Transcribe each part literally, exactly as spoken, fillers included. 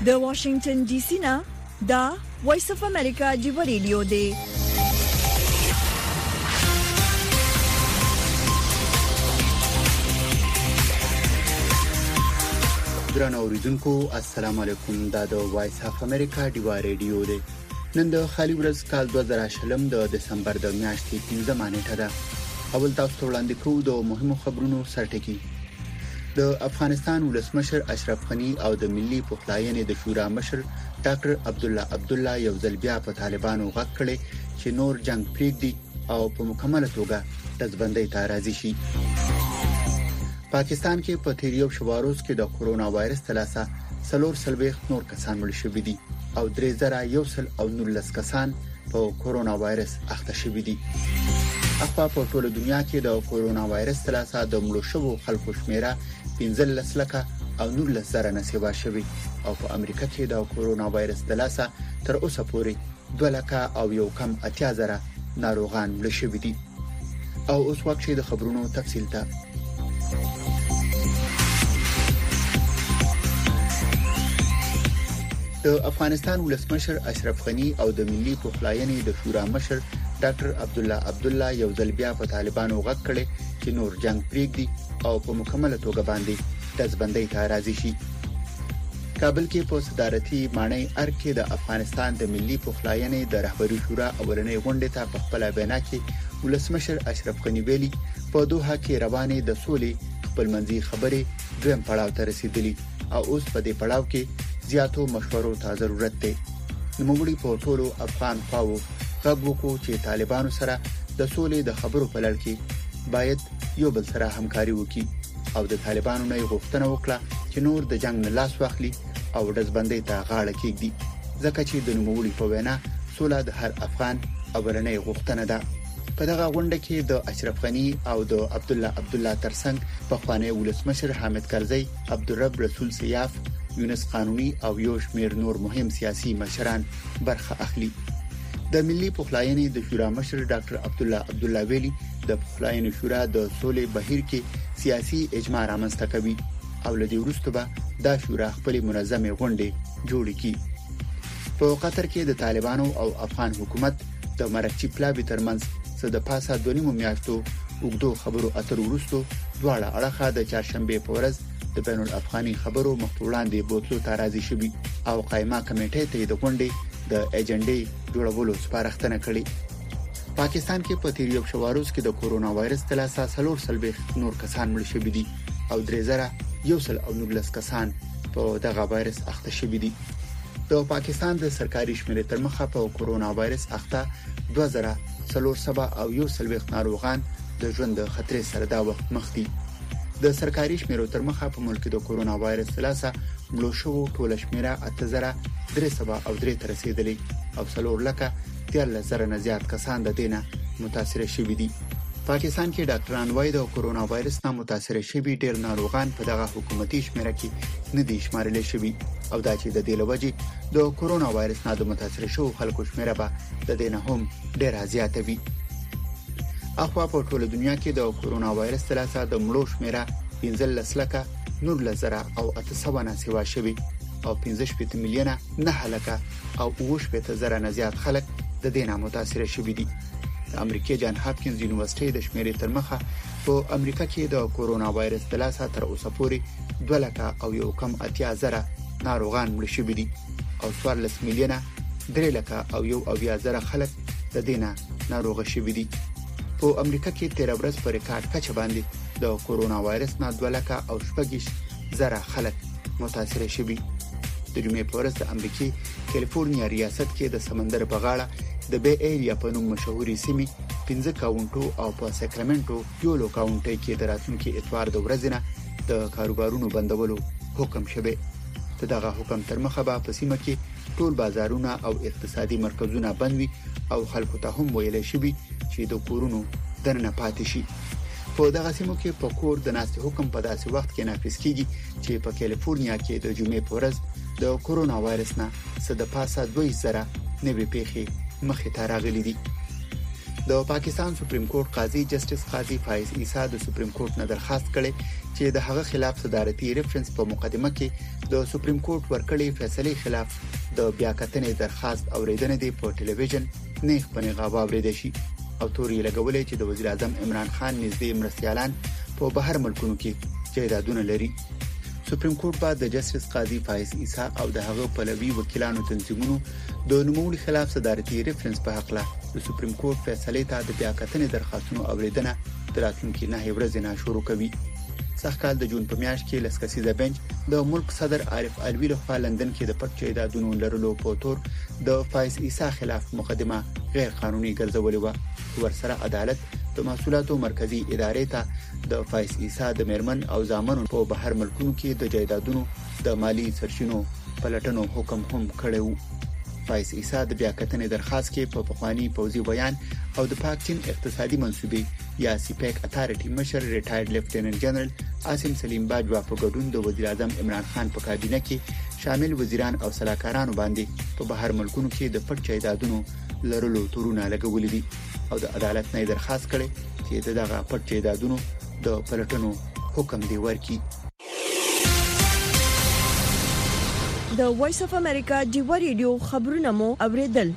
د واشنگټن ډي سي نه دا وایس اف امریکا جیو ریډیو دی. درنو اوریدونکو السلام علیکم. دا د وایس اف امریکا جیو ریډیو دی. نن د خالي ورځ کال دوه زره شلم د دسمبر د میاشتې پنځمه نیټه ده. اول تاسو ته وړاندې کوو د مهمو خبرونو سرټکی. د افغانستان ولسمشر اشرف غنی او د ملي پخلاینې د شورا مشر ډاکټر عبدالله عبدالله یو ځل بیا په طالبانو غږ کړي چې نور جنگ پریږدي او په مکمله توګه دزبندۍ ته راضي شي. پاکستان کې په تیر یو شواروز کې د کورونا وایرس تلاسه څلور سلويخ نور کسان مړ شوي دي او درې زره یو سل او نولس کسان په کورونا وایرس اخته شوي دي. اخوا په ټوله دنیا کې د کورونا وایرس تلاسه د مړو شوو خلکو شمیره پنځلس لکه او نولس زره نه سیوا شوي او په امریکا کې د کورونا وایرس تلاسه تر اوسه پورې دوه لکه او یو کم اتیا زره ناروغان مړ شوي دي. او اوس وخت د خبرونو تفصیل ته. د افغانستان ولسمشر اشرف غنی او د ملي پخلاینې د شورا مشر ډاکټر عبدالله عبدالله یو ځل بیا په طالبانو غږ کړي چې نور جنگ پریږدي او په مکمله توګه باندې دزبندۍ ته راضي شي. کابل کې په صدارتي مانۍ ارکه د افغانستان د ملي پخلاینې د رهبری شورا اولنۍ غونډه ته په خپل بیان کې ولسمشر اشرف غنی ویلي په دوحه کې روانې د سولې خپلمنځي خبرې دویم پړاو ته رسیدلي او اوس په دې پړاو کې زیاتو مشورو ته ضرورت دی. نوموړي په ټولو افغان خواو غږ وکړو چې طالبانو سره د سولې د خبرو په لړ کې باید یو بل سره همکاري وکړي او د طالبانو نه غوښتنه وکړه چې نور د جنگ نه لاس واخلي او دزبندۍ ته غاړه کېږدي ځکه چې د نوموړي په وینا سوله د هر افغان اولنۍ غوښتنه ده. په دغه غونډه کې د اشرف غنی او د عبدالله عبدالله ترڅنګ په خوانی ولسمشر حامد کرزی، عبدالرب رسول سیاف، یونس قانونی او یو شمیر نور مهم سیاسي مشران برخه اخلي. د ملي پخلاینې د شورا مشر ډاکټر عبدالله عبدالله ویلي د پخلاینې شورا د سولې بهیر کې سیاسي اجماع رامنځته کوي او لدی وروسته به دا شورا خپل منظمه غونډه جوړ کړي. په قطر کې د طالبانو او افغان حکومت د مرکچی پلاوی ترمنځ څه د پاسه د نیمو میاشتو وګړو خبرو اترو وروسته دواړه اړخه د چهارشنبه په ورځ د بین الافغاني خبرو مخوړاندې بوتلو ته راضي شوي او قائمه کمیټې ته د غونډې د ایجنډې جوړولو سپارښتنه کړې. پاکستان کې په تیر یو شواروز کې د کورونا وایرس تلاسه څلور سلويخ نور کسان مړ شوي دي او درې زره یو سل او نولس کسان په دغه وایرس اخته شوي دي. د پاکستان د سرکاري شمیرې تر مخه په کورونا وایرس اخته دوه زره څلور سوه او یو سلويخ ناروغان د ژوند د خطر سره دا وخت مخ دي. د سرکاري شمیرو تر مخه په ملک د کورونا وایرس تلاسه مړو شوو ټوله شمیره اته زره درې سوه او درې ته رسیدلې او څلور لکه دیارلس زره نه زیات کسان د دینه متاثر شوي دي. پاکستان کې ډاکټران وايي د کورونا وایرس نه متاثر شوي ډېر ناروغان په دغه حکومتي شمیره کې نه دي شمارل شوي او دا چې د دې لوجې د کورونا وایرس نه د متاثر شوو خلکو شمیره به د دینه هم ډېر زیاته وي. اخوا په ټوله دنیا کې د کورونا وایرس تلاسه د مړو شمیره پنځلس لکه نولس زره او اته سوه نه سیوا شوي او پنځه شپېته میلیونه نه لکه او اوه شپېته زره نه زیات خلک د دینه متاثر شوي دي. د امریکای جان هاپکینز یونیورسيټي د شمیرې تر مخه په امریکا کې د کورونا وایرس تلاسه تر اوسه پورې دوه لکه او یو کم اتیا زره ناروغان مړ شوي دي او څوارلس میلیونه درې لکه او یو اویا زره خلک د دینه ناروغ شوي دي. په امریکا کې تیر ورځ په ریکارډ کچه باندې د کورونا وایرس نه دوه لکه او شپږ زره خلک متاثر شوي. د جمعې په ورځ د امریکای کالیفورنیا ریاست کې د سمندر په غاړه د بی ایریا په نوم مشهوري سیمې پنځه کاونټو او په ساکرامنټو یو لو کاونټي کې د راتلونکي اتوار د ورځې نه د کاروبارونو بندولو حکم شوی. دغه حکم تر مخه به په سیمه کې ټول بازارونه او اقتصادي مرکزونه بند وي او خلکو ته هم ویل شوی چې د کورونو دننه پاتې شي. په دغه سیمو کې په کور د ناستې حکم په داسې وخت کې نافذ کیږي چې په کالیفورنیا کې د جمعې په ورځ د کورونا وایرس نه څه د پاسه دوه زره نوي پیښې مخې ته راغلي دي. د پاکستان سپریم کورټ قاضي جسټس قاضي فایز عیسی د سپریم کورټ نه درخواست کړي چې د هغه خلاف صدارتي ریفرنس په مقدمه کې د سپریم کورټ ورکړې فیصلې خلاف د بیاکتنې درخواست اوریدنه دی په ټلویزیون نیغ په نیغه واوریدل شي او توري لګولې چې د وزیر اعظم عمران خان نږدې مرستيالان په بهر ملکونو کې جایدادونه لري. سپریم کورټ بعد د جسټس قاضي فایز عیسی او د هغه پلوي وکیلانو تنظیمونو د نوموړي خلاف صدارتي ریفرنس په حق له د سپریم کورټ فیصلې ته د بیاکتنې درخواستونو اوریدنه دراتونکو نه ورځې نه شروع کوي. سخت کال د جون په میاشت کې لسکسیزه بنچ د ملک صدر عارف الوی له خوا لندن کې د پټ جایدادونو لرلو په تور د فایز عیسی خلاف مقدمه غیر قانوني ګرځولې و. ورسره عدالت د محصولاتو مرکزی ادارې ته د فایز عیسی د مرمن او ځامنو په بهر ملکونو کې د جایدادونو د مالی سرچینو پلټنو حکم هم کړو. فایز عیسی د بیاکتنې درخواست کې په پخوانی پوزي بیان او د پاکستان اقتصادي منسوبې یا سیپیک اتارټي مشر ریټایرډ لیفټیننټ جنرال عاصم سلیم باجوا په ګډون د وزیر اعظم عمران خان په کابینه کې شامل وزیران او سلاکارانو باندې په بهر ملکونو کې د پټ جایدادونو لرلو تورونه لګولې دي او د عدالت نه درخواست کړي چې دغه پټ جایدادونو د پلټنو حکم دی ورکړي. د وایس اف امریکا ډیو ریډیو خبرونه مو اوریدل.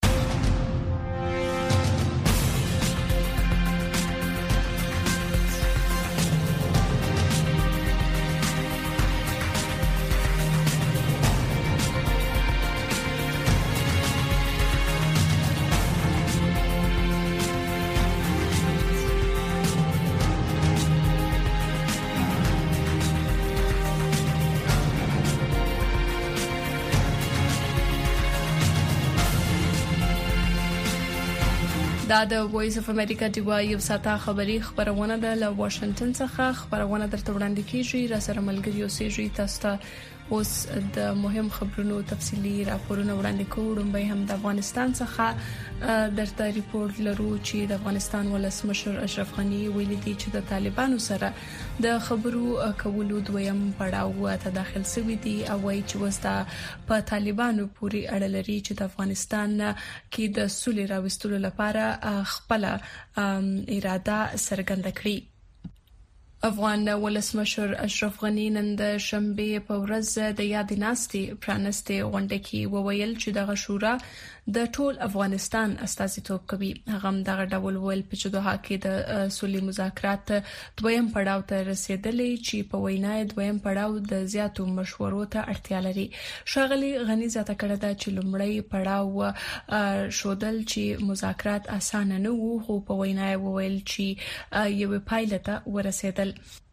دا د وایس اف امریکا دی یو ساته خبری خبرونه ده له واشنگټن څخه. خبرونه درته وړاندې کیږي را سره ملګری اوسېږي. تاسو ته اوس د مهم خبرونو تفصيلي راپورونه وړاندې کوم. به هم د افغانستان څخه درته ریپورت لرو چې د افغانستان ولسمشر اشرف غنی ویلي دی چې د طالبانو سره د خبرو کولو دویم پړاو ته داخل شوی دی او وايي چې وستا په طالبانو پوری اړه لري چې د افغانستان کې د سولې راوستلو لپاره خپل اراده څرګنده کړي. افغان ولسمشر اشرف غنی نن د شنبه په ورځ د یاد ناستي پرانستي غونډه کې وویل چې د غشورا د ټول افغانستان استازیتوب کوي. هغه دغه ډول ول په دوحه کې د سولې مذاکرات دویم پړاو ته رسیدلې چې په وینا دویم پړاو د زیاتو مشورو ته اړتیا لري. شاغلي غنی زیاته کړه دا چې لومړی پړاو شودل چې مذاکرات اسانه نه وو خو په وینا وویل چې یو پایلټه ورسېدل.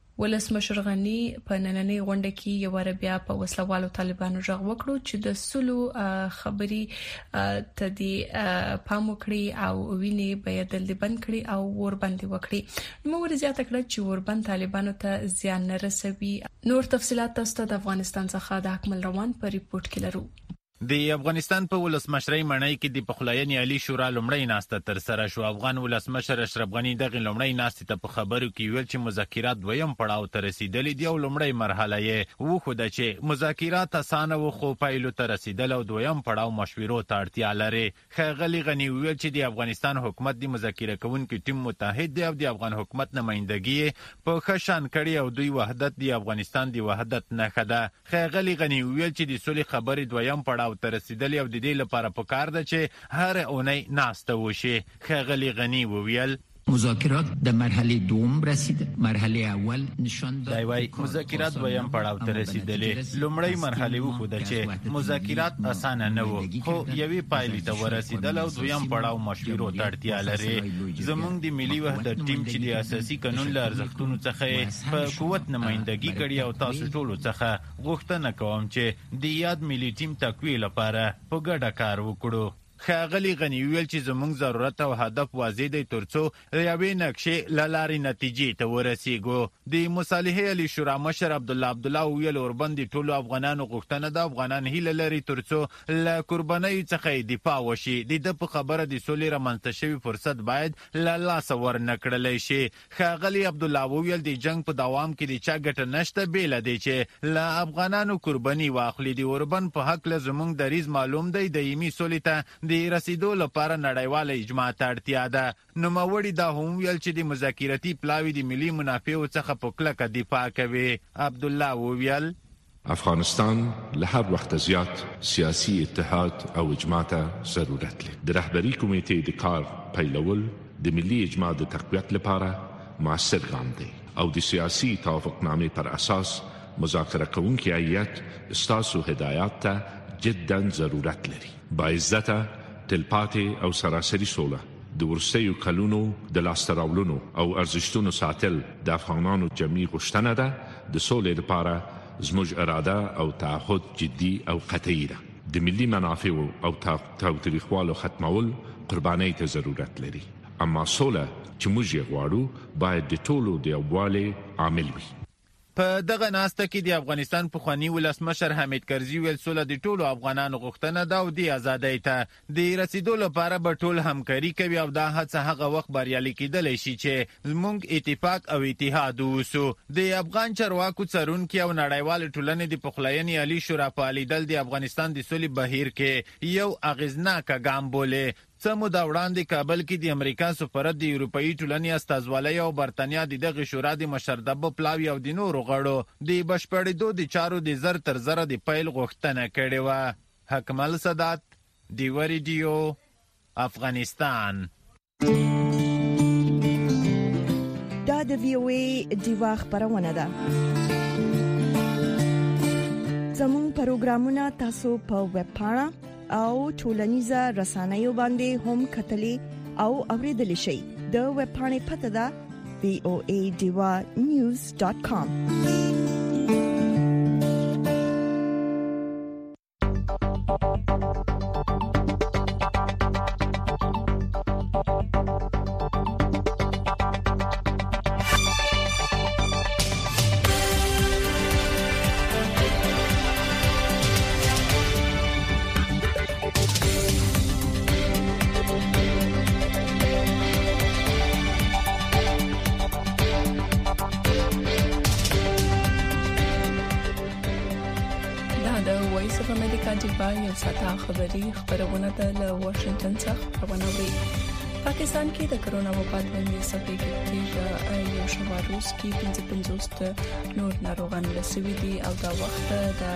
ولسمشر غنی په نننۍ غونډه کې یو ربیا په وسلوالو طالبانو ژغ وکړو چې د سلو خبري ته دی پام وکړي او ویني به دل بند کړي او ور باندې وکړي. نو ور زیاته کړه چې ور باندې طالبانو ته زیان نه رسوي. نور تفصيلات تاسو د افغانستان څخه د اکمل روان په ریپورت کې لرو. د افغانستان په ولسمشرۍ مړی کې د پخلاینې علي شورا لومړی ناسته تر سره شو. افغان ولسمشر اشرف غنی دغه لومړی ناسته ته په خبرو کې ویل چې مذاکرات دویم پړاو ته رسیدلي دي او لومړی مرحله یې وو خو د چې مذاکرات اسانه وو خو پایلو ته رسیدل او دویم پړاو مشورو ته اړتیا لري. خغلی غنی ویل چې د افغانستان حکومت د مذاکره کوونکو ټیم متحد دی او د افغان حکومت نمائندګي په خشان کړي او دوی وحدت د افغانستان د وحدت نه خده. خغلی غنی ویل چې د سولې خبرې دویم پړاو ته رسیدلی او د دې لپاره پکار ده چې هر اونۍ ناسته وشي. خغلی غنی وویل مذاکرات در مرحله دوم رسید. مرحله اول نشان داد دایوي مذاکرات دویم پړاو ته رسیدلې. لومړی مرحله و خو د چې مذاکرات اسانه نه وو خو یوې پایلې ته ورسیدل او دویم پړاو مشورو ته اړتیا لري. زموږ د ملي وحدت ټیم چې د اساسي قانون له ارزښتونو څخه په قوت نمائندګي کړي او تاسو ټول څخه غوښتنه کوم چې د یاد ملي ټیم تقویه لپاره په ګډه کار وکړو. خغلی غنی ویل چې زموږ ضرورت او هدف واضح دی ترڅو یوې نقشې لاري نتیجې ته ورسیږو. د مصالحې علي شورا مشر عبد الله عبد الله ویل اوربند ټولو افغانانو غوښتنه ده افغانان هیله لري ترڅو له قربانۍ څخه دفاع وشي. د په خبره د سولې رامنځته شوی فرصت باید له لاس ور نکړل شي. خغلی عبد الله ویل د جنگ په دوام کې د چا ګټه نشته بیل دی چې له افغانانو قرباني واخلي. د اوربند په حق له زموږ دریز معلوم دی د یمي سولې ته د رسیدو لپاره نړیواله اجماع ته اړتیا ده. نوموړي دا هم ویل چې د مذاکراتي پلاوي د ملي منافعو څخه په کلکه دفاع کوي. عبدالله وویل افغانستان له هر وخت زیات سیاسي اتحاد او اجماع ته ضرورت لري. د رهبري کمیټې د کار پیلول د ملي اجماع د تقویت لپاره مؤثر ګام دی او د سیاسي توافقنامې پر اساس مذاکره کوونکي هیئت ستاسو هدایات ته جدا ضرورت لري. باعزته تلپاتې او سراسري سوله د وروستیو کلونو د لاسته راوړنو او ارزښتونو ساتل د افغانانو جمعي غوښتنه ده. د سولې لپاره زموږ اراده او تعهد جدي او قطعي ده. د ملي منافعو او تاوتریخوالو ختمول قربانۍ ته ضرورت لري. اما سوله چې موږ یې غواړو باید د ټولو د یووالي عامل وي. په دغه ناسته کې د افغانستان پخوانی ولسمشر حامد کرزي ویل سوله د ټولو افغانانو غوښتنه ده او د ازادۍ ته د رسیدو لپاره به ټول همکاري کوي او دا هڅه هغه وخت بریالي کېدلی شي چې زموږ اتفاق او اتحاد ووسو. د افغان چارواکو څارونکي او نړیوالې ټولنې د پخلاینې عالي شورا په لیدل د افغانستان د سولې بهیر کې یو اغیزناک ګام بولې. څه موده وړاندې کابل کې د امریکا سفارت د اروپایي ټولنې استازوالۍ او برتانیا د دغه شورا د مشرتابه پلاوي او د نورو غړو د بشپړېدو د چارو د زر تر زره د پیل غوښتنه کړې وه. حکمل سادات، ډیوه ریډیو، افغانستان. دا د وی او ای ډیوه خبرونه ده. زموږ پروګرامونه تاسو په ویب پاڼه او ټولنیزه رسنیو باندې هم کتلی او اوریدلی شئ. د ویب پاڼې پته ده وی او ای ډیوا نیوز ډاٹ کام. خبري خبرونه د واشنگټن څخه خبرونه. پاکستان کې د کرونا وبا باندې صفحې کې یو شمار روس کې پنځه پنځوس نور ناروغان رسېدلي دي او دا وخت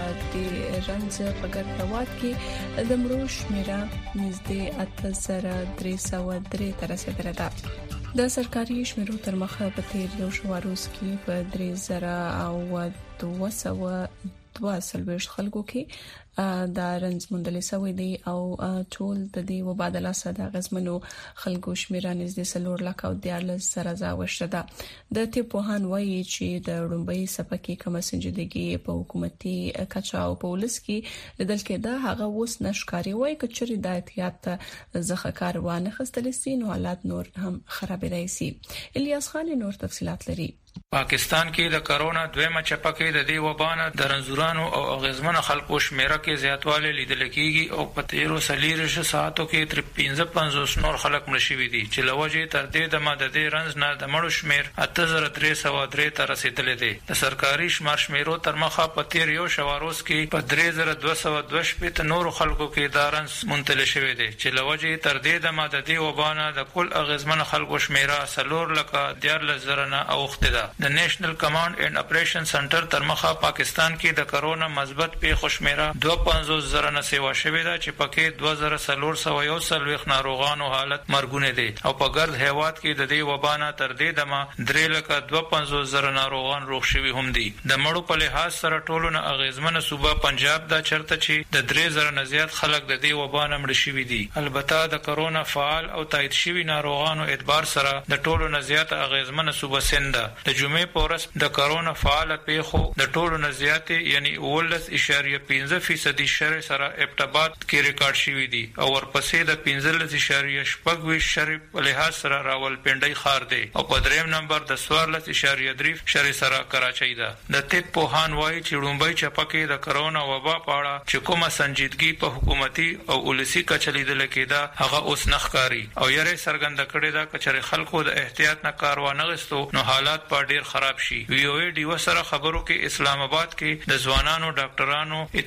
د رنځ په ګډوډ کې د مړو شمیره نږدې اته زره درې سوه درې ته رسیدلې ده. د سرکاري شمیرو تر مخه په تیر یو شمار روس کې په درې زره او دوه سوه دوه سلويش خلکو کې دا رنځ موندل شوی دی او ټول د دې وبا د لاسه د غزمنو خلکو شمیره نږدې څلور لک او دیارلس زره زاوښته ده. د طب پوهان وایي چې د لومړی څپرکي کومه سنجیدګي په حکومتي کچه او په ولس کې لیدل کېده هغه اوس نشکاري وایي کچري د احتیاط ځخه کار وانه خستل سي نو حالات نور هم خرابېدای شي. الیاس خان نور تفصيلات لري. پاکستان کې د کرونا دویمه چپه کې د دې وبانه د رنځورانو او اغیزمن خلکو شمیره کې زیاتوالی لیدل کېږي او په تیرو سلیریش ساعتو کې تر پنځه پنځوس نور خلک مړ شوي دي چې لوجه تر دې د ماده رنځ نه د مړو شمیر اته زره درې سوه درې ته رسیدلی دی. د سرکاري شمار شمیرو تر مخه په تیر یو شواروز کې په درې زره دوه سوه دوه شپېته نورو خلکو کې دا رنځ منتقل شوی دی چې لوجه تر دې د ماده وبانه د کل اغیزمن خلکو شمیره څلور لکه دیارلس زره نه اوښتې ده. د نېشنل کمانډ اینڈ اپریشن سنټر تر مخه پاکستان کې د کرونا مثبت پیښو شمیره دوه پنځوس زره نه سیوا شوې ده چې پکې دوه زره څلور سوه یو څلوېښت ناروغانو حالت مرګونه دي او په ګرد هیواد کې د دې وبا نه تر دې دمه درې لکه دوه پنځوس زره ناروغان روغ شوي هم دي. د مړو په لحاظ سره ټولو نه اغیزمنه صوبه پنجاب دا چرته چې د درې زره نه زیات خلک د دې وبا نه مړه شوي دي. البته د کرونا فعال او تایید شوي ناروغانو اعتبار سره د ټولو نه زیات اغیزمنه صوبه سند ده. د جمعې په ورځ د کرونا فعال پیښو د ټولو نه زیات یعنی اوولس اشاریه پنځه فیصدي شری سره ابتبات کې ریکارډ شوی دي او ورپسې د پنځلس اشاریه شپږ ویشت شری په لحاظ سره راولپنډي ښار دی او په دریم نمبر د څوارلس اشاریه درې شری سره کراچۍ ده. د طب پوهان وایي چې لومړی چپه کې د کرونا وبا په اړه چې کومه سنجیدګي په حکومتي او ولسي کچه لیدل کېده هغه اوس نه ښکاري او یې څرګنده کړې ده چې خلکو د احتیاط نه کار وانه غوښتو نو حالات په ډیر خراب شي. وی او ای ډیو سره خبرو کې اسلام آباد کې د ځوانانو ډاکټرانو اتحادیه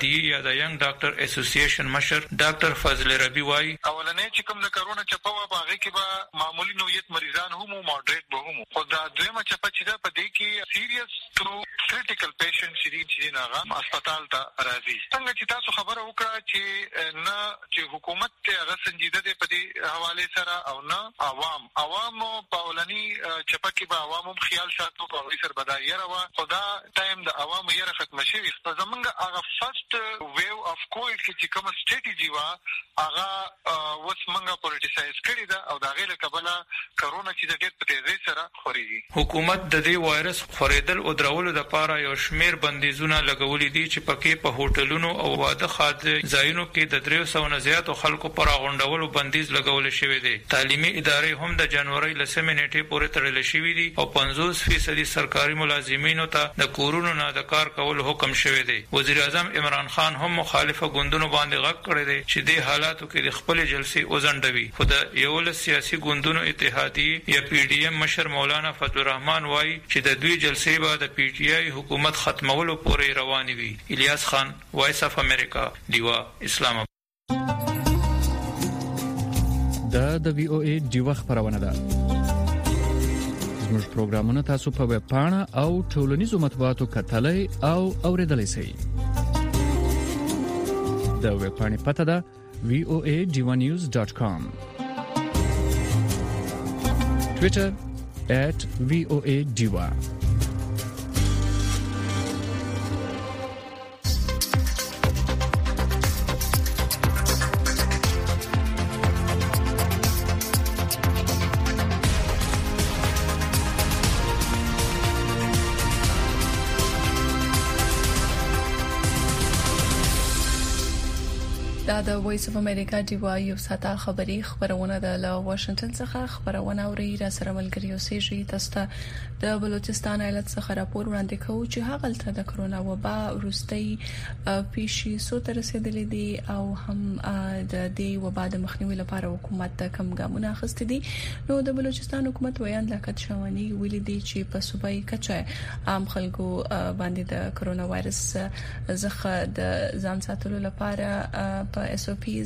اتحادیه یا د ینګ ډاکټر اسوسییشن مشر ډاکټر فضل ربی وايي اولنې چې کوم د کرونا چپه و باغې کې به معمولی نوعیت مریضان هم او ماډریټ به هم خو دا دویمه چپه چې دا په دې کې سیریس ټو کریټیکل پیشنټ چې هغه هسپتال ته راځي. څنګه چې تاسو خبره وکړه چې نه چې حکومت ته هغه سنجیده دی په دې حواله سره او نه عوام عوام په ولني چپه کې به عوامو خیال ساتو په وې سر بدایره وا خدا ټایم د عوامو یې ختم شي. په زمونږ هغه فرست ویو اف کووډ کې چې کوم سټریټیجی وا هغه وس منګه پولیټیسایز کړی دا او دا غیر قبله کرونا چې د ډېر په تیزی سره خوريږي. حکومت د دې وایرس خورېدل او درولو د پاره یو شمیر بندیزونه لګولې دي چې پکې په هوټلونو او واده خاطر ځایونو کې د درې سوه نه زیاتو خلکو پر غونډولو بندیز لګول شوی دی. تعلیمي ادارې هم د جنوري لسمې نیټې پورې تړل شوې دي او پنځوس فیصد سرکاري ملازمینو ته د کورونو نه د کار کول حکم شوی دی. وزیر اعظم عمران خان هم مخالفه ګوندونو باندې غږ کړی دی چې د حالاتو کې د خپل جلسې وزندوي. خو د یو له سیاسي ګوندونو اتحادیه یا پی ډی ایم مشر مولانا فضل الرحمن وايي چې د دوی جلسې به د پی ټی آی حکومت ختمولو پورې روانې وي. الیاس خان، وایس اف امریکا، دیوا، اسلام آباد. دا د وی او ای دیوا خبرونه ده. زموږ پروګرامونه تاسو په ویب پاڼه او ټولنیزو مطبوعاتو کتلای او اوریدلای شئ. د ویب پاڼې پته ده وی او ای دیوا نیوز ډاټ کام. Twitter at V O A Diva. دا د وایس اف امریکا دیوا یو ساته خبری خبرونه د له واشنگټن څخه خبرونه اوري را سره ملګری اوسېږي. تاسو ته د بلوچستان ایالت څخه راپور وړاندې کوو چې هغه د کرونا وبا وروستي پیښې سو تر رسیدلې دي او هم د دې وبا د مخنیوي لپاره حکومت کم ګامونه اخیستي دي. نو د بلوچستان حکومت ویان لیاقت شوانی ویلي دي چې په صوبایي کچه عام خلکو باندې د کرونا وایرس څخه د ځان ساتلو لپاره په اس او پیز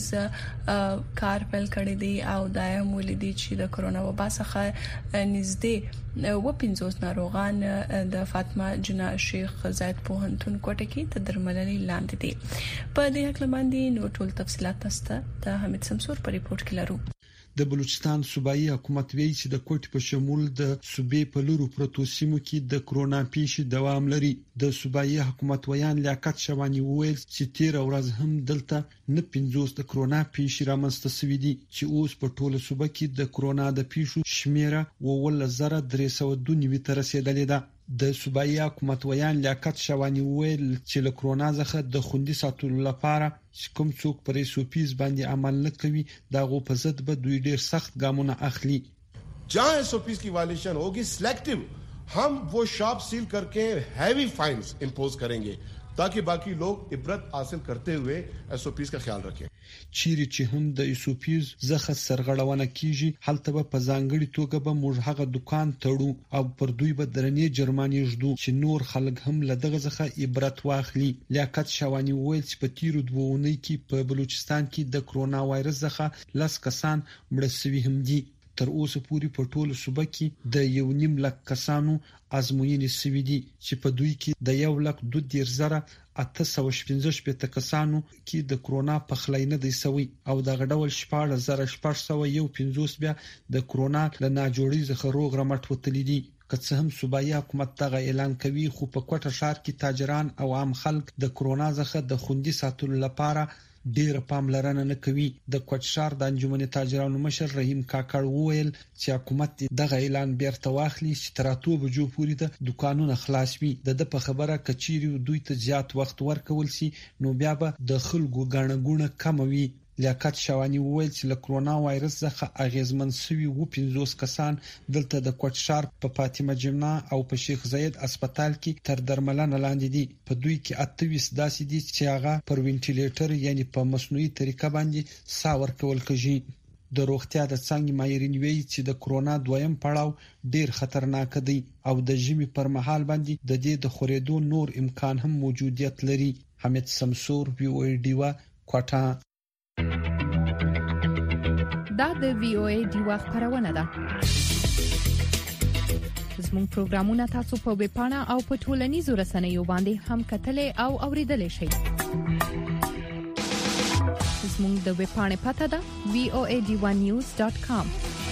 کار پیل کړی دی او دایم ولیدي چې د کرونا وبا څخه نږدې و پنځوس ناروغان د فاطمه جنا شیخ زاید پوهنتون کوټه کې د درملنې لاندې دي. په دې حق باندې نو ټول تفصيلات تاسو ته حمید سمسور په ریپورت کې لرو. د بلوچستان صوبایي حکومت ویلي چې د کوټ په شمول د صوبې په لورو پروتو سیمو کې د کرونا پیښې دوام لري. د صوبایي حکومت ویان لیاقت شوانی وویل چې تیر ورځ هم دلته نه پنځوس د کرونا پیښې رامنځته شوې دي چې اوس په ټوله صوبه کې د کرونا د پیښو شمیره وول زره درې سوه دوه نوي ته رسیدلې ده. د صوبایي حکومت ویان لیاقت شوانی ویل چې له کرونا څخه د خوندي ساتلو لپاره کوم څوک پر ایسوپیز باندې عمل نه کوي داغه په ضد به دوی ډیر سخت ګامونه اخلي. जहां एसओपीज की वायलेशन होगी सिलेक्टिव हम वो शॉप सील करके हैवी फाइन्स इंपोज करेंगे ताकि बाकी लोग इबरत हासिल करते हुए एसओपीज का ख्याल रखें. چیرې چې هم د ایسوپیز زخه سرغړونه کیږي هلته به په ځانګړي توګه به موږ هغه دکان تړو او پر دوی به درنې جرمانې ژدو چې نور خلک هم لدغه زخه عبرت واخلي. لیاقت شوانی ویل چې په تیرو دوه اونۍ کې په بلوچستان کې د کرونا وایرس زخه لس کسان مړ شوي هم دي. تر اوسه پورې په ټوله صوبه کې د یو نیم لک کسانو ازموینې شوې دي چې په دوی کې د یو لک دوه دېرش زره اته سوه شپږ شپېته کسانو کې د کرونا په خلای نه دی سوی او د غډول شپږ زره شپږ سوه یو پنځوس بیا د کرونا له ناجوړي څخه روغ رمټ وتلی دي. که څه هم صوبایي حکومت دغه اعلان کوي خو په کوټه ښار کې تاجران او عام خلک د کرونا څخه د خوندي ساتلو لپاره ډیر پاملرنه نه کوي. د کوټشار د انجمن تاجرانو مشر رحیم کاکړ وویل چې حکومت دغه اعلان بیرته واخلي چې تر اتو بجو پورې د دکانونو خلاص وي. د په خبره کچيري دوی ته زیات وخت ورکول شي نو بیا به د خلکو غاڼګونه کم وي. لیاقت شوانی وویل چې له کرونا وایرس څخه اغیزمن شوي و پنځوس کسان دلته د کوټشار په فاطمه جمنا او په شیخ زاید هسپتال کې تر درملنه لاندې دي. په دوی کې اته ویس داسې دي چې هغه پر وینټیلیټر یعنی په مصنوعي طریقه باندې ساه ورکول کېږي. د روغتیا د څنګه ماهرین وایي چې د کرونا دویم پړاو ډیر خطرناک دی او د ژمي پر مهال باندې د دې د خورېدو نور امکان هم موجودیت لري. حمید سمسور وی او ای ډیوا کوټا. دا د وی او ای ډیوا خبرونه ده. زموږ پروګرامونه تاسو په ویب پاڼه او په ټولنیزو رسنیو باندې هم کتلې او اوریدلې شئ. زموږ د ویب پاڼې پته ده وی او ای ډی ون نیوز ډاټ کام.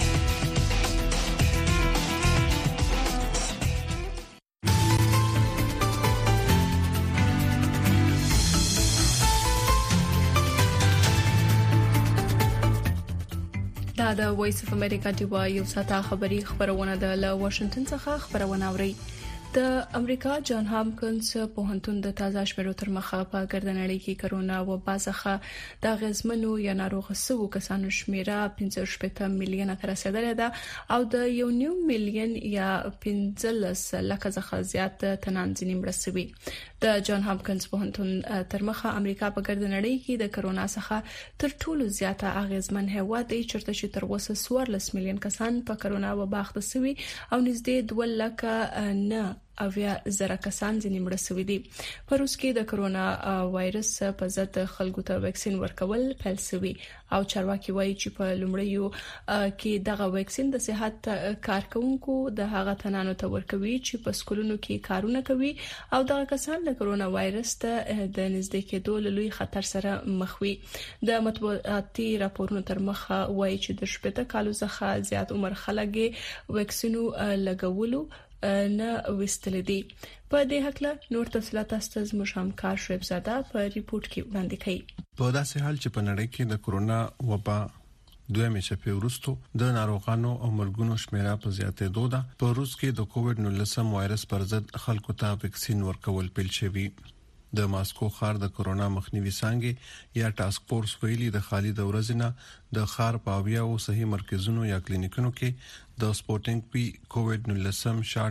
دا د وایس اف امریکا ډیوا یو ساته خبری خبرونه د له واشنگټن څخه خبرونه اوري. د امریکا جان هاپکنز پوهنتون د تازه شمیرو تر مخه په ګردنړي کې کرونا وبا څخه د غزمنو یا ناروغ سوو کسانو شمیره پنځه شپږ میلیونه تر رسیدلې ده او د یو نیو میلیون یا پنځه لکه څخه زیات تنان ځینې مړ شوي. د جان هاپکنز پوهنتون تر مخه امریکا په ګردنړي کې د کرونا څخه تر ټولو زیاته اغیزمن هوا دی چرته چې تر اوسه څوارلس میلیون کسان په کرونا وبا اخته شوي او نږدې دوه لکه نه اویا زره کسان ځینې مړ شوي دي. په روس کې د کرونا وایرس په ضد خلکو ته ویکسین ورکول پیل شوی او چارواکي وایي چې په لومړیو کې دغه ویکسین د صحت کارکونکو د هغه تنانو ته ورکوي چې په سکولونو کې کارونه کوي او دغه کسان د کرونا وایرس ته د نږدې کېدو لوی خطر سره مخ وي. د مطبوعاتي راپورونو تر مخه وایي چې د شپږ کالو څخه زیات عمر خلک ویکسینو لګولو نه وستل دي. په دې حقله نور تفصيلات تاسو زموږ همکار شعیب زاده په ریپورت کې وړاندې کړي. په داسې حال چې په نړۍ کې د کرونا وبا دویمه چپه ورستو د ناروغانو او مرګونو شمیره په زیاتېدو ده. په روس کې د کووډ نولس وایرس پر ضد خلکو ته ویکسین ورکول پیل شوی. د ماسکو ښار د کرونا مخنیوي څانګې یا ټاسک فورس ویلي د خالي د ورځنه د ښار پاویا او صحي مرکزونو یا کلینیکونو کې د سپوټینګ پی کووډ نولس شاټ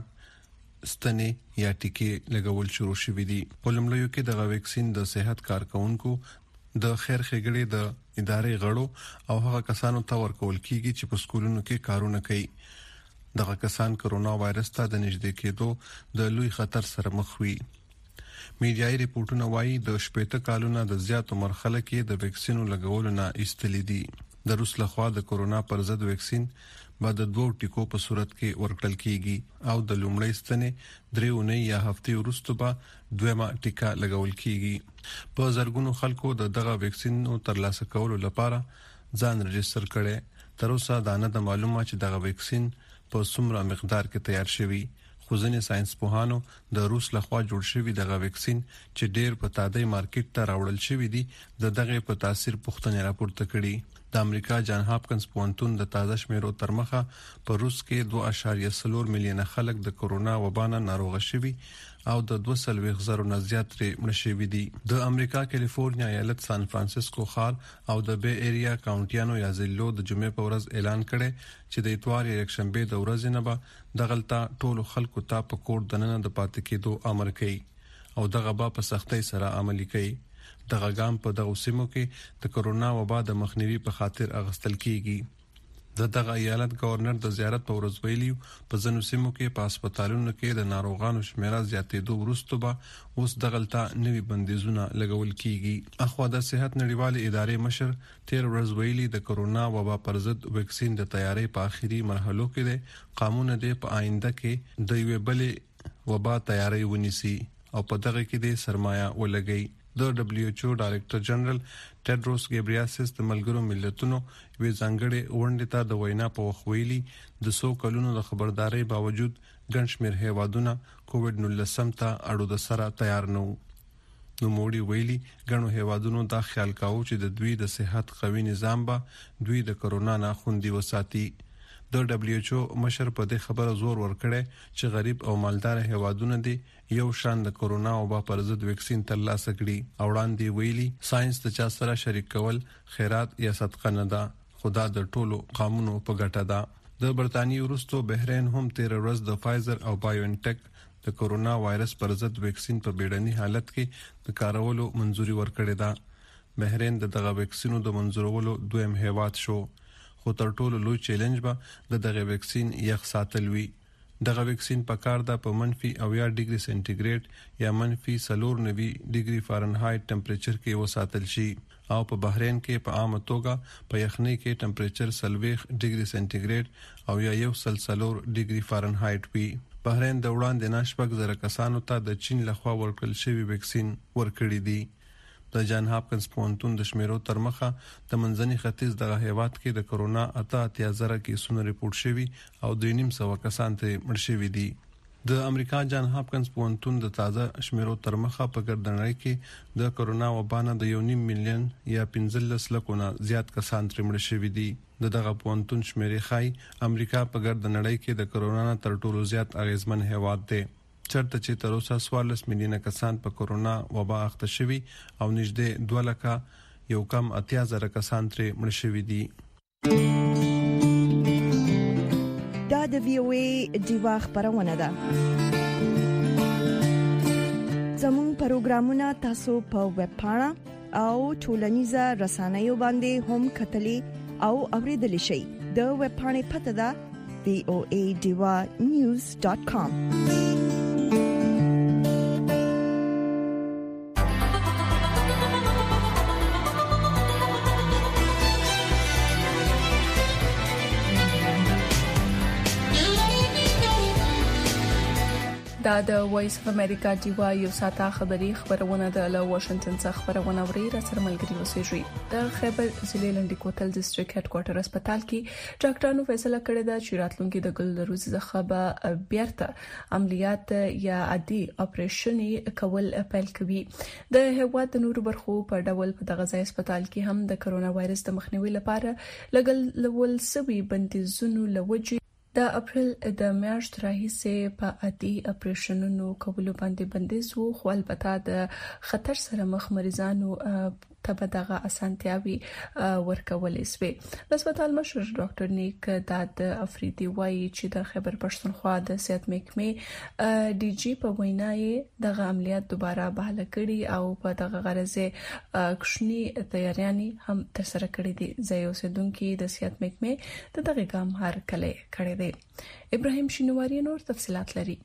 ستنې یا ټیکې لګول شروع شوې دي. په لومړیو کې د ویکسین د صحت کارکونکو د خیر ښېګړې د ادارې غړو او هغه کسانو ته ورکول کیږي چې په سکولونو کې کارونه کوي. دغه کسان کرونا وایرس ته د نږدې کېدو د لوی خطر سره مخ وي. میډیاي ریپورتونه وایي د شپږ کالونو د زیات عمر خلک د ویکسینو لګولو نه ایستلې دي. د روس لخوا د کرونا پر ضد ویکسین بعد د دوه ټیکو په صورت کې ورکړل کیږي او د لومړی ستنې درې اونۍ یا هفتې وروسته به دویمه ټیکا لګول کیږي. په زرګونو خلکو د دغه ویکسینو ترلاسه کولو لپاره ځان رجستر کړي. تر اوسه دا نه د معلومه چې دغه ویکسین په څومره مقدار کې تیار شوی. خو ځینې ساينس پوهانو د روس لخوا جوړ شوی دغه ویکسین چې ډېر په تادی مارکیټ ته راوړل شوی دی د دغه په تاثیر پوښتنه راپورته کړي. د امریکا جان هاپکنز پوهنتون د تازه شمیرو تر مخه په روس کې دوه اعشاریه څلور میلیونه خلک د کرونا وبا نه ناروغ شوي او د دوه سلويخ زرو نه زیات مړ شوي دي. د امریکا کیلیفورنیا ایالت سان فرانسیسکو ښار او د بی ایریا کاونټیانو یا ضلعو د جمعې په ورځ اعلان کړي چې د اتوار یا یکشنبه د ورځې نه به دغلطه ټولو خلکو ته په کور دننه د پاتې کېدو امر کوي او دغه به په سختۍ سره عملي کوي. دغه ګام په دغه سیمو کې د کرونا وبا د مخنیوي په خاطر اغستل کیږي. د دغه ایالت گورنر د زیارت په ورځ ویلي په ځینو سیمو کې په هسپتالونو کې د ناروغانو شمیره زیاتېدو وروسته به اوس دغلطه نوي بندیزونه لګول کیږي. اخوا د صحت نړیوالې ادارې مشر تیر ورځ ویلي د کرونا وبا پر ضد ویکسین د تیاری په آخري مرحلو کې دي. قانون دی په آینده کې د یوې بلې وبا تیاری ونیسي او په دغه کې د سرمایه ولګي. د دبليو ایچ او ډایریکټر جنرال ټیډروس ګیبریاسس د ملګرو ملتونو وی ځانګړي وړاندې ته د وینا په وخويلي د سو کلونو د خبرداري باوجود ګڼ شمېر هیوادونه کووډ نولس ته اړو د سره تیار نه وو. نو موړي ویلي ګڼو هیوادونو دا خیال کاوه چې د دوی د صحت قوي نظام به دوی د کرونا نه خوندي وساتي. د دبليو ایچ او مشر په دې خبره زور ورکړي چې غریب او مالدار هیوادونه دي یو شان د کرونا وبا پر ضد ویکسین ترلاسه کړي. او وړاندې ویلي ساينس د چا سره شریک کول خیرات یا صدقه نه ده، خدا د ټولو قانونو په ګټه ده. د برتانیې وروسته بحرین هم تیر ورځ د فایزر او بایوانټیک د کرونا وایرس پر ضد ویکسین په بیړني حالت کې د کارولو منځوري ورکړې ده. بحرین د دغه ویکسینو د منځورولو دویم هیواد شو. خو تر ټولو لوی چیلنج به د دغه ویکسین یخ ساتل وی. دغه ویکسین په کار ده په منفي اویا ډیګري سنټیګریډ یا منفي څلور نوي ډیګري فارنهایت ټمپریچر کې وساتل شي او په بحرین کې په عامه توګه په یخنۍ کې ټمپریچر سلويخ ډیګري سنټیګریډ او یا یو سل څلور ډیګري فارنهایت وي. بحرین د وړاندې نه شپږ زره کسانو ته د چین لخوا ورکړل شوی ویکسین ورکړی دی. د جان هاپکنز پوهنتون د شمیرو تر مخه د منځني ختیځ دغه هیواد کې د کرونا اته اتیا زره کیسونه ریپورت شوي او دوه نیم سوه کسان ته مړ شوي دي. د امریکا جان هاپکنز پوهنتون د تازه شمیرو تر مخه په ګردنړۍ کې د کرونا وبا د یو نیم میلیون یا پنځلس لکو نه زیات کسان ترې مړ شوي دي. د دغه پوهنتون شمیرې ښایي امریکا په ګردنړۍ کې د کرونا تر ټولو زیات اغیزمن هیواد دی، چرته چې تر اوسه څوارلس میلیونه کسان په کرونا وبا اخته شوي او نږدې دوه لکه یو کم اتیا زره کسان ترې مړ شوي دي. دا د وی او ای ډیوا خبرونه ده. زموږ پروګرامونه تاسو په ویب پاڼه او ټولنیزه رسنیو باندې هم کتلی او اوریدلی شئ. د ویب پاڼې پته ده وی او ای ډیوا نیوز ډاٹ کام. دا د وایس اف امریکا ډیوا یو ساته خبری خبرونه د له واشنگټن څخه خبرونه وري را سره ملګری اوسېږي. د خیبر ضلع لنډی کوتل ډیسټریکټ هډ کوارټر هسپتال کې ډاکټرانو فیصله کړې ده چې راتلونکي د ګل د روز څخه به بیرته عملیات یا عادي اپریشن کول پیل کوي. د هیواد د نورو برخو په ډول په دغه ځای هسپتال کې هم د کرونا وایرس د مخنیوي لپاره لګل لول سوي بندیزونو لوجي د اپریل د میاشت راهیسې په عادي اپریشنونو کولو باندې بندیز وو، خو البته د خطر سره مخ مریضانو ته به دغه اسانتیاوي ورکولې سوي. د هسپتال مشر ډاکټر نیک داد افریدي وایي چې د خیبر پښتونخوا د صحت محکمې ډي جی په وینا یې دغه عملیات دوباره بحاله کړي او په دغه غرض کښنی تیاریانې هم ترسره کړې دي. ځای اوسیدونکو د صحت محکمې د دغه ګام هر کله کړی دی. ابراهیم شینواری نور تفصيلات لري.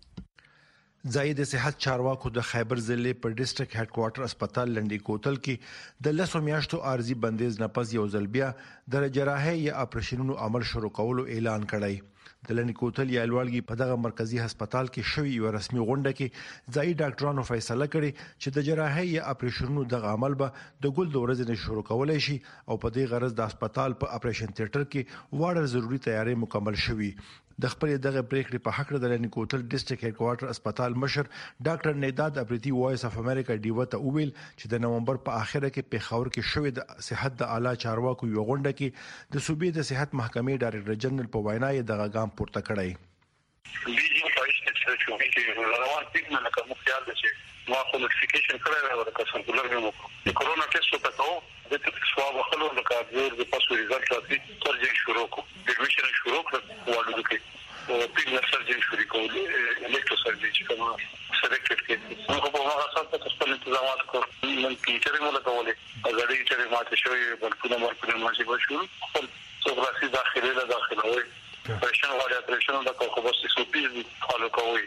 ځای د صحت چارواکو د خیبر ضلع په ډیسټریکټ هډ کوارټر هسپتال لنډی کوتل کې د لسو میاشتو عارضی بندیز نه پس یو ځل بیا د جراحي یا اپریشنونو عمل شروع کولو اعلان کړی. د لنډی کوتل یا لوړګي په دغه مرکزی هسپتال کې شوی یو رسمي غونډه کې ځای ډاکټرانو فیصله کړې چې د جراحي یا اپریشنونو دغه عمل به د ګل د ورځې نه شروع کولای شي او په دې غرض د هسپتال په اپریشن تھیټر کې واړه ضروري تیاری مکمل شوی. د خپل دغه پریکړې په حق د لنډی کوتل ډیسټریکټ هډ کوارټر هسپتال مشر ډاکټر نیداد افریدي وایس اف امریکا ډیوا ته ویل چې د نومبر په اخره کې په خاور کې شوې د صحت د اعلی چارواکو یو غونډه کې د صوبې د صحت محکمې ډایرکټر جنرال په وینا یې دغه ګام پورته کړی. بیجی پایشته چې شوې کې روان پیګنه لکه مختار ده چې ما خو نوټیفیکیشن کړی و د سرکولر مې د کرونا ټیسټ په تاو د تاسو سواب خلک د کارډیو د پاسو ریزلټ راځي سرجری شروع کو ایډمیشن شروع کړ واړو کې او پیګنه سرجری شروع کول الکترو سرجری چې کومه سلیکټډ کې نو په هغه اساس په خپل انتظامات کو نن کیټرینګ ولا کولې غړي چې ماته شوی بلکې مرکه ماشي بشو خپل څوګراسي داخلي له داخلوي پرشن وړي اپریشن د کوخبسي سوپیز فالو کوي.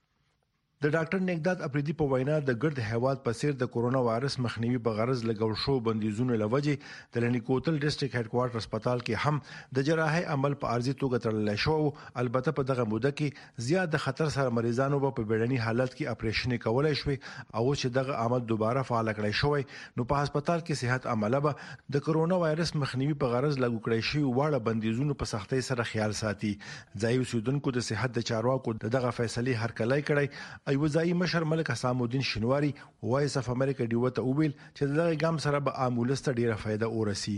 د ډاکټر نیکداد افریدي په وینا د ګرد هیواد په سیر د کورونا وایرس مخنیوي په غرض لګول شو بندیزونو لوجه د لنډی کوتل ډیسټریکټ هډ کوارټر هسپتال کې هم د جراحي عمل په عارضي توګه تړل شو. البته په دغه موده کې زیات د خطر سره مریضانو په بیړني حالت کې اپریشن کولای شوی او چې دغه عمل دوباره فعال کړی شوی نو په هسپتال کې صحت عمله به د کورونا وایرس مخنیوي په غرض لاګو کړی شوی واړه بندیزونو په سختۍ سره خیال ساتي. ځای اوسیدونکو د صحت د چارواکو دغه فیصله هر کله کړی. ایو ځای مشر ملک حسام الدین شینواری وایس اف امریکا ډیو ته ویل چې دغه ګام سره به امولسته ډیره فائدہ ورسي.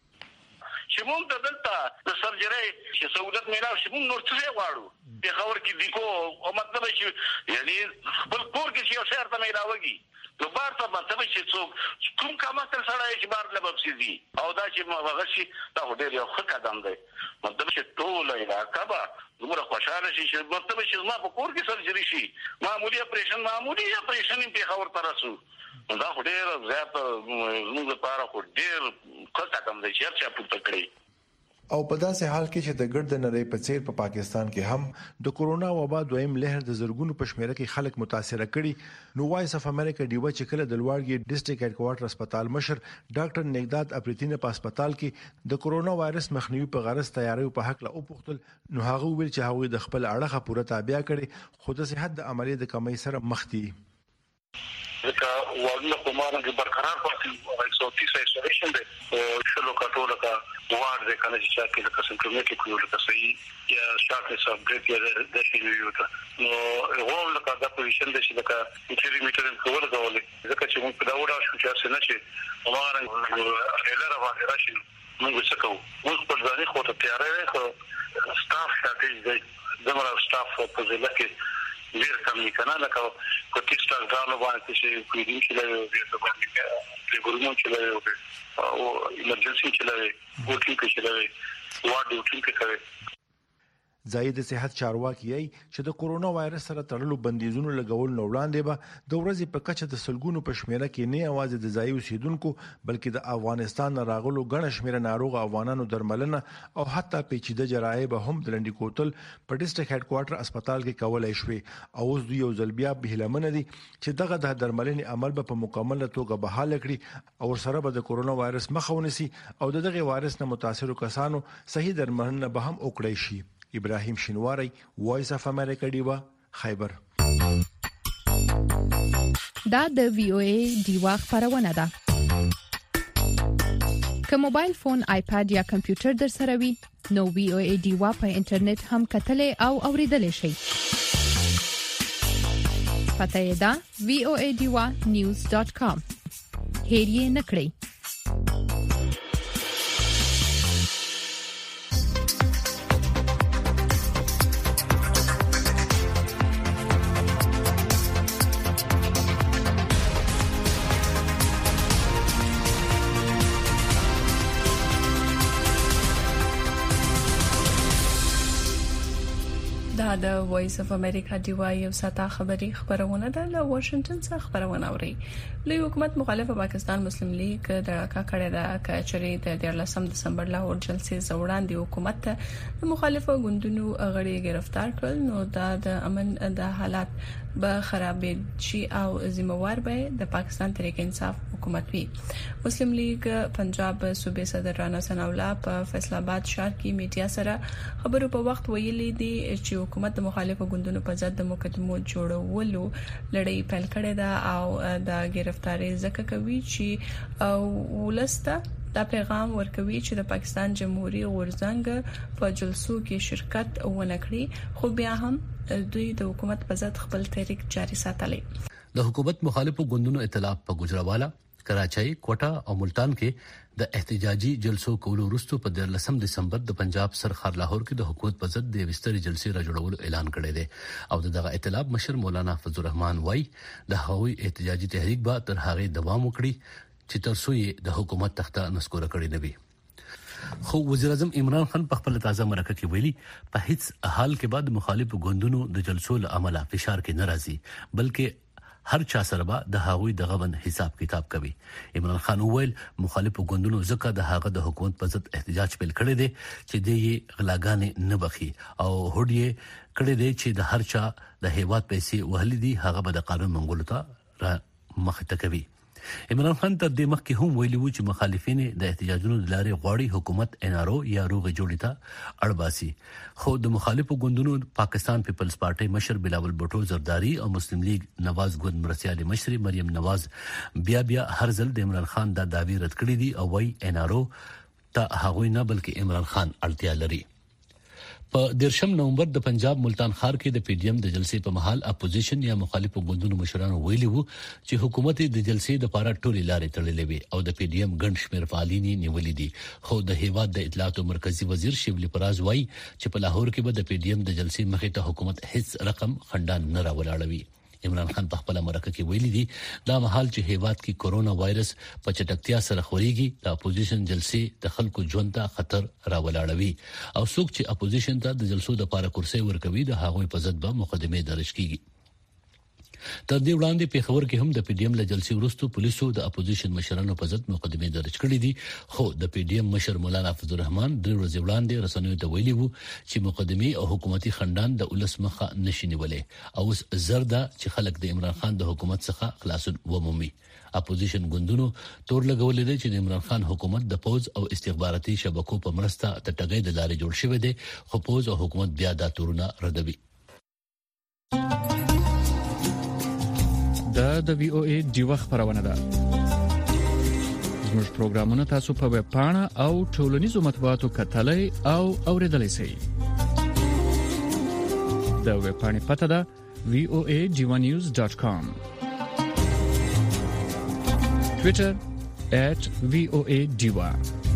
چې موږ د دلته د سرجری چې سہولت میلاو شي موږ نور څه غواړو په خبر کې دی کو او مطلب چې یعنی خپل کور کې یو شهر ته میلاوږي نو بار ته مطلب چې څوک کوم کما تر سره چې بار لبسي دي او دا چې مغشي دا ډېر یو ښه قدم دی. مطلب چې ټول علاقه به زموږ خوشاله شي چې مطلب چې ما په کور کې سرجری شي معمولی اپریشن معمولی اپریشن په خبر ترسو دا ډېر زیات زموږ لپاره خو ډېر ښه قدم دی چې هر چا پورته کړی. او په داسې حال کې چې د ګرد نری په څیر په پا پاکستان کې هم د کورونا وبا دویم لهر د زرګونو په شمیره کې خلک متاثر کړي، نو وایس اف امریکا ډیوا چې کله د لوړګي ډیسټریکټ هډ کوارټر هسپتال مشر ډاکټر نګداد اپریتینه په هسپتال کې د کورونا وایرس مخنیوي په غرض تیاری په حق له او پختل، نو هغه ویل چې هغه د خپل اړه پوره تابع کړي، خو د صحت د عملیې د کمی سره مخ دي. ځکه واړه کوماره کې برقرار پاتې او ایک سو تیس ایسولیشن دی او شلو کټوله کا وارد دی کنه چې کې د سمپټومټیک ویل کا صحیح یا شارټنس اف بریث یا د شي یو ته نو هو لکه دا پوزیشن دی چې لکه چې میټر کول غوړي ځکه چې موږ په دا وډا شو چې څه نشي عمره اله راځي راشي موږ څه کوو موږ په ځاني خو ته تیارې خو سټاف شارټیج دی زموږ سټاف په ځله کې ډیر کم نه کنه لکه په ټیکسټال غاړو باندې چې کوي چې له دې څه باندې د ګورمو چې له او ایمرجنسي چې له وټی کې چې له واټ ډیوټي کې کوي. زاید صحت چارواکي یې چې د کورونا وایرس سره تړلو بندیزونو لګول نو وړاندې به د ورځې په کچه د سلګونو په شمیره کې نه اواز د ځای اوسیدونکو بلکې د افغانستان راغلو غنه شمیره ناروغ افغانانو درملنه او حتی پیچیده جراحي به هم د لنډی کوتل په ډیسټریکټ هډ کوارټر هسپتال کې کولای شوې، او اوس دوی یو ځل بیا به لمنه دي چې دغه د درملنې عمل به په مکمل توګه بحال کړي او سره به د کورونا وایرس مخه ونیسي او دغه وایرس نه متاثر کسانو صحیح درملنه به هم وکړي شي. ابراهیم شینواری، وایس اف امریکا دیوا، خیبر. دا د وی او ای دیوا خبرونه ده. که موبایل فون، آیپاد یا کمپیوټر در سره وي نو وی او ای دیوا په انټرنیټ هم کتلې او اوریدلې شي. پته یې ده وی او ای دیوا نیوز ډاټ کام. هیر یې نکړئ. د وایس اف امریکا دیوا یو ساته خبري خبرونه ده له واشنگټن څخه خبرونه اوري. لوی حکومت مخالف پاکستان مسلم لیگ د کا کړه د کچري د دیارلسم دسمبر لاهور جلسې زوړاندې حکومت ته د مخالفو ګوندونو غړي گرفتار کړل، نو دا د امن د حالات به خرابې شي او ذمہوار به د پاکستان تحریک انصاف حکومت وي. مسلم لیگ پنجاب صوبې صدر رانا ثناءالله په فیصل آباد ښار کې میډیا سره خبرو په وخت ویلي دي چې حکومت د مخالفو ګوندونو په ضد د مقدمو جوړولو لړۍ پیل کړې ده او د گرفتاری ځکه کوي چې ولسته دا پیغام ورکوي چې د پاکستان جمهوریت غورځنګ په جلسو کې شرکت ونکړي، خو بیا هم دوی د حکومت په ضد خپل تحریک جاري ساتلی. د حکومت مخالفو ګوندونو ائتلاف په گجراوالا، کراچۍ، کوټه او ملتان کې د احتجاجي جلسو کولو وروسته په دیارلسم دسمبر د پنجاب سرخار لاهور کې د حکومت په ضد د وستري جلسې را جوړولو اعلان کړی دی او دغه ائتلاف مشر مولانا فضل الرحمن وای د هغوی احتجاجي تحریک به تر هغه دوام وکړي چې تر څو د حکومت تخته نسکوره کړي نه وي. خو وزیر اعظم عمران خان په خپل تازه مرکه کې ویلي په هیڅ حال کې بعد مخالفو ګوندونو د جلسو له عمله فشار کې ناراضي بلکې هر چا سره به د هغوی د غوند حساب کتاب کوي. عمران خان وویل مخالفو ګوندونو ځکه د هغه د حکومت په ضد احتجاج پیل کړی دی چې د غلاګانې نه بخي او هډې کړی دی چې د هر چا د هیواد پیسې وهلې دي هغه به د قانون منګولو ته مخ ته کوي. عمران خان تر دې مخکې هم ویلي و چې مخالفین د احتجاجونو د لارې غواړي حکومت ان ار او یا روغ جوړی ته اړباسي، خو د مخالفو ګوندونو پاکستان پیپلز پارټي مشر بلاول بوټو زرداری او مسلم لیگ نواز ګوند مرسیال مشر مریم نواز بیا بیا هر ځل د عمران خان د دعوی رد کړې دي او وايي ان ار او ته هغه نه بلکې عمران خان اړتیا لري. په دیرشم نومبر د پنجاب ملتان ښار کې د پی ډی ایم د جلسې په محل اپوزیشن یا مخالفو ګوندونو مشرانو ویلي وو چې حکومت د جلسې د لپاره ټولې لارې تړلې وي او د پی ډی ایم ګڼ شمېر فعالین نیولې دي، خو د هیواد د اطلاعات مرکزی وزیر شیبلی پراز وایي چې په لاهور کې به د پی ډی ایم د جلسې مخې ته حکومت هیڅ رقم خندان نه راولاړوي. عمران خان په خپل مرکه کې ویلي دي دا مهال چې هیواد کې کورونا وایرس په چټکتیا سره خوريږي د اپوزیشن جلسې د خلکو ژوند ته خطر راولاړوي او څوک چې اپوزیشن ته د جلسو د لپاره کرسي ورکوي د هغوی په ضد به مقدمه درج کیږي. تر دې وړاندې په خبر کې هم د پی ډی ایم له جلسې وروسته پولیسو د اپوزیشن مشرانو په ضد مقدمه درج کړې دي، خو د پی ډی ایم مشر مولانا فضل الرحمن د ورځې وړاندې رسنیو ته ویلي وو چې مقدمه او حکومتي خندان د ولس مخه نشي نیولې او زردا چې خلک د عمران خان د حکومت څخه خلاصون ومومي. اپوزیشن ګوندونو تور لګولې دي چې د عمران خان حکومت د پوز او استخباراتي شبکو په مرسته د ټګۍ د لارې جوړ شوی دی، خو پوز او حکومت بیا دا تورونه ردوي. دا د وی او ای ډیوه خبرونه ده. زموږ پروګرامونه تاسو په ویب پاڼه او ټولنیزو مطبوعاتو کتلای او اوریدلای شئ. د ویب پاڼې پته ده وی او ای ډیوه نیوز ډاټ کام. Twitter at V O A Diva.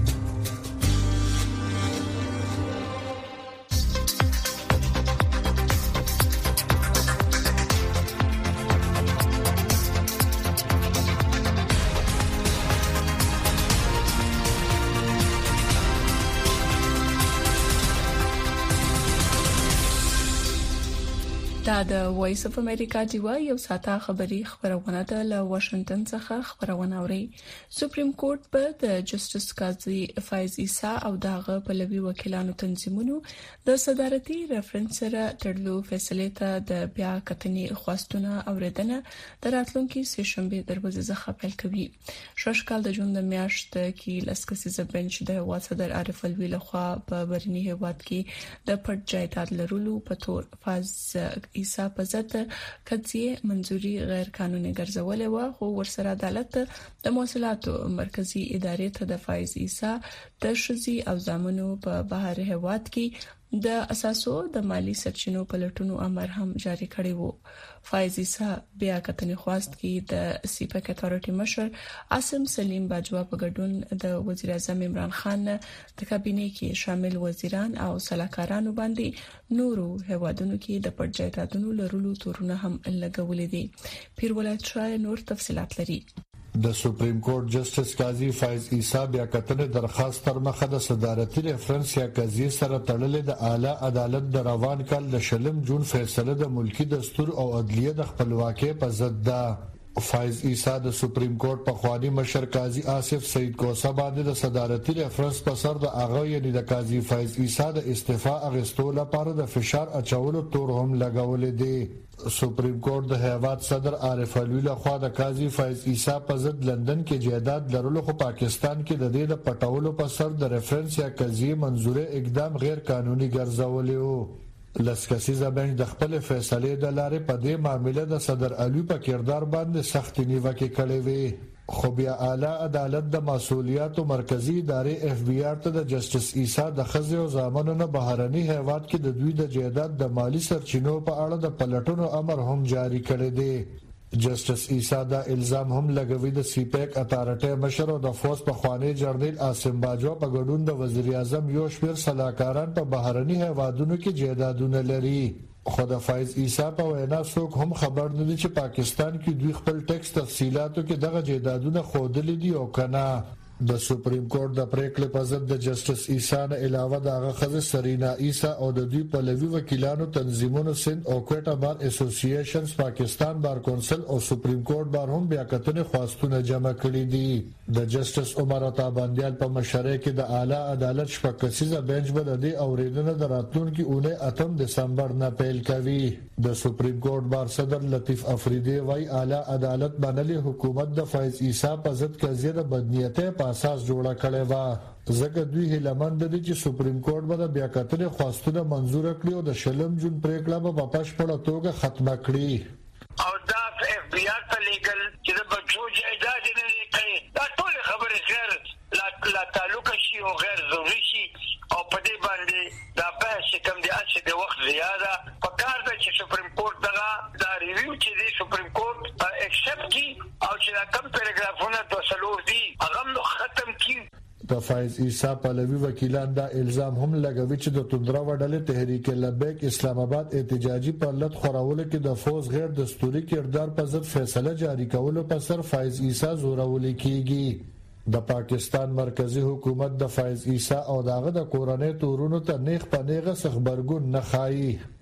دا د وایس اف امریکا دیوا یو ساته خبری خبرونه ده له واشنگټن څخه خبرونه اوري. سپریم کورټ په د جسټس قاضي فایز عیسی او داغه په لوی وکیلانو تنظیمونو د صدارتي ریفرنس سره تړلو فیصله ته د بیا کتنې خواستونه اوریدنه د راتلونکي سه شنبه دروازه څخه پیل کوي. شاشکال د جون د میاشت کې لسکسیزه بنچ د هوا صدر عارف الوی لخوا په برنی هواد کې د پټ جایداد لرلو په تور فاز عیسی په ضد قضیه منځوري غیر قانوني ګرځولې و، خو ورسره عدالت د مواصلاتو مرکزی ادارې ته د فایز عیسی د شذي او ضامنو په بهر هواد کې د اساسو د مالی سرچینو په لټونو امر هم جاری کړی وو. فایز عیسی بیا کتنې خواست کې د سیپک اتھارټي مشر عاصم سلیم باجوا په ګډون د وزیر اعظم عمران خان د کابینه کې شامل وزیران او سلاکارانو باندې نورو هوادونو کې د پټ جایدادونو لرلو تورونه هم لګولې دي. پیر ولایت شاه نور تفصيلات لري. د سپریم کورټ جسټس قاضي فایز عیسی بیا کتنې درخواست تر مخه د صدارتي ریفرنس یا قضیه سره تړلې د اعلی عدالت د روان کال د شلم جون فیصله د ملکی دستور او عدلیه د خپلواکۍ په ضد ده. فایز عیسی د سپریم کورټ په خواني مشر قاضي آصف سعید کوسه باندې د صدارتي ریفرنس په سر د اغه یعنی د قاضي فایز عیسی د استعفا اغستو لپاره د فشار اچولو تور هم لګولې دي. سپریم کورټ د هیواد صدر عارف الوی لخوا د قاضي فایز عیسی په ضد لندن کې جایداد لرلو خو پاکستان کې د دې د پټولو په سر د ریفرنس یا قضیه منظوره اقدام غیر قانوني ګرځولې وو. لسکسیزه بنچ د خپل فیصله د لارې په دې معاملې د صدر الوی په کردار باندې سخت نیوکه کړې وې، خو بیا اعلی عدالت د مسؤلیتو مرکزی ادارې اف بی آر ته د جسټس عیسی د خزه او ضامنو نه بهرني هیواد کې د دوی د جایداد د مالی سرچینو په اړه د پلټونو امر هم جاری کړی دی. جسټس عیسی دا الزام هم لګوي د سیپیک اتھارټي مشر او د فوز په خوانی جرنیل عاصم باجوا په ګډون د وزیر اعظم یو شمیر سلاکاران په بهرني هیوادونو کې جایدادونه لري. خو د فایز عیسی په وینا څوک هم خبر نه دي چې پاکستان کې دوی خپل ټیکس تفصیلاتو کې دغه جایدادونه خودلې دي او کنه. د سپریم کورټ د پریکړې په ضد د جسټس عیسی نه علاوه دغه خزه سرینا عیسی او د دوی په لوی وکیلانو تنظیمونو سند او کوټا بار اسوسییشنز پاکستان بار کونسل او سپریم کورټ بار هم بیا کتنې خواستونه جمع کړي دي. د جسټس عمر عطا باندیال په مشرۍ کې د اعلی عدالت شپږ کسیزه بنچ به د دې اوریدنه د راتلونکي اونۍ اتم دسمبر نه پیل کوي. د سپریم کورټ بار صدر لطیف افریدی وايي اعلی عدالت باندې حکومت د فایز عیسی په ضد قضیه د بدنیته په اساس جوړه کړې و، ځکه دوی هیلمند دي چې سپریم کورټ به بیا کتنې خواستونه منزور کړي او د شلم جون پریکړه په پښپړه توګه ختمه کړي. او دا اف بی آر ته لیګل چې د بچو جایداد نه لیکي دا ټول خبره غیر لا لا تعلق شي او غیر ضروري شي او په دې باندې دا په کوم دي چې د وخت زیاده په کار ده چې سپریم کورټ دغه دا ریویو چې د سپریم کورټ اکسپټ کی او چې کوم پیراګرافونه د سلور دي هغه نو ختم کی. د فایز عیسی پهلوي وکیلان دا الزام هم لګوي چې د توندرا وډلې تحریک لبیک اسلام آباد احتجاجي پرلط خورولو کې د فوز غیر دستوري کردار په ضد فیصله جاری کولو په سر فایز عیسی زورول کیږي. د پاکستان مرکزی حکومت د فایز عیسی او داغه د کورنۍ تورونو ته نیغ په نیغه خبرګون نه خایي.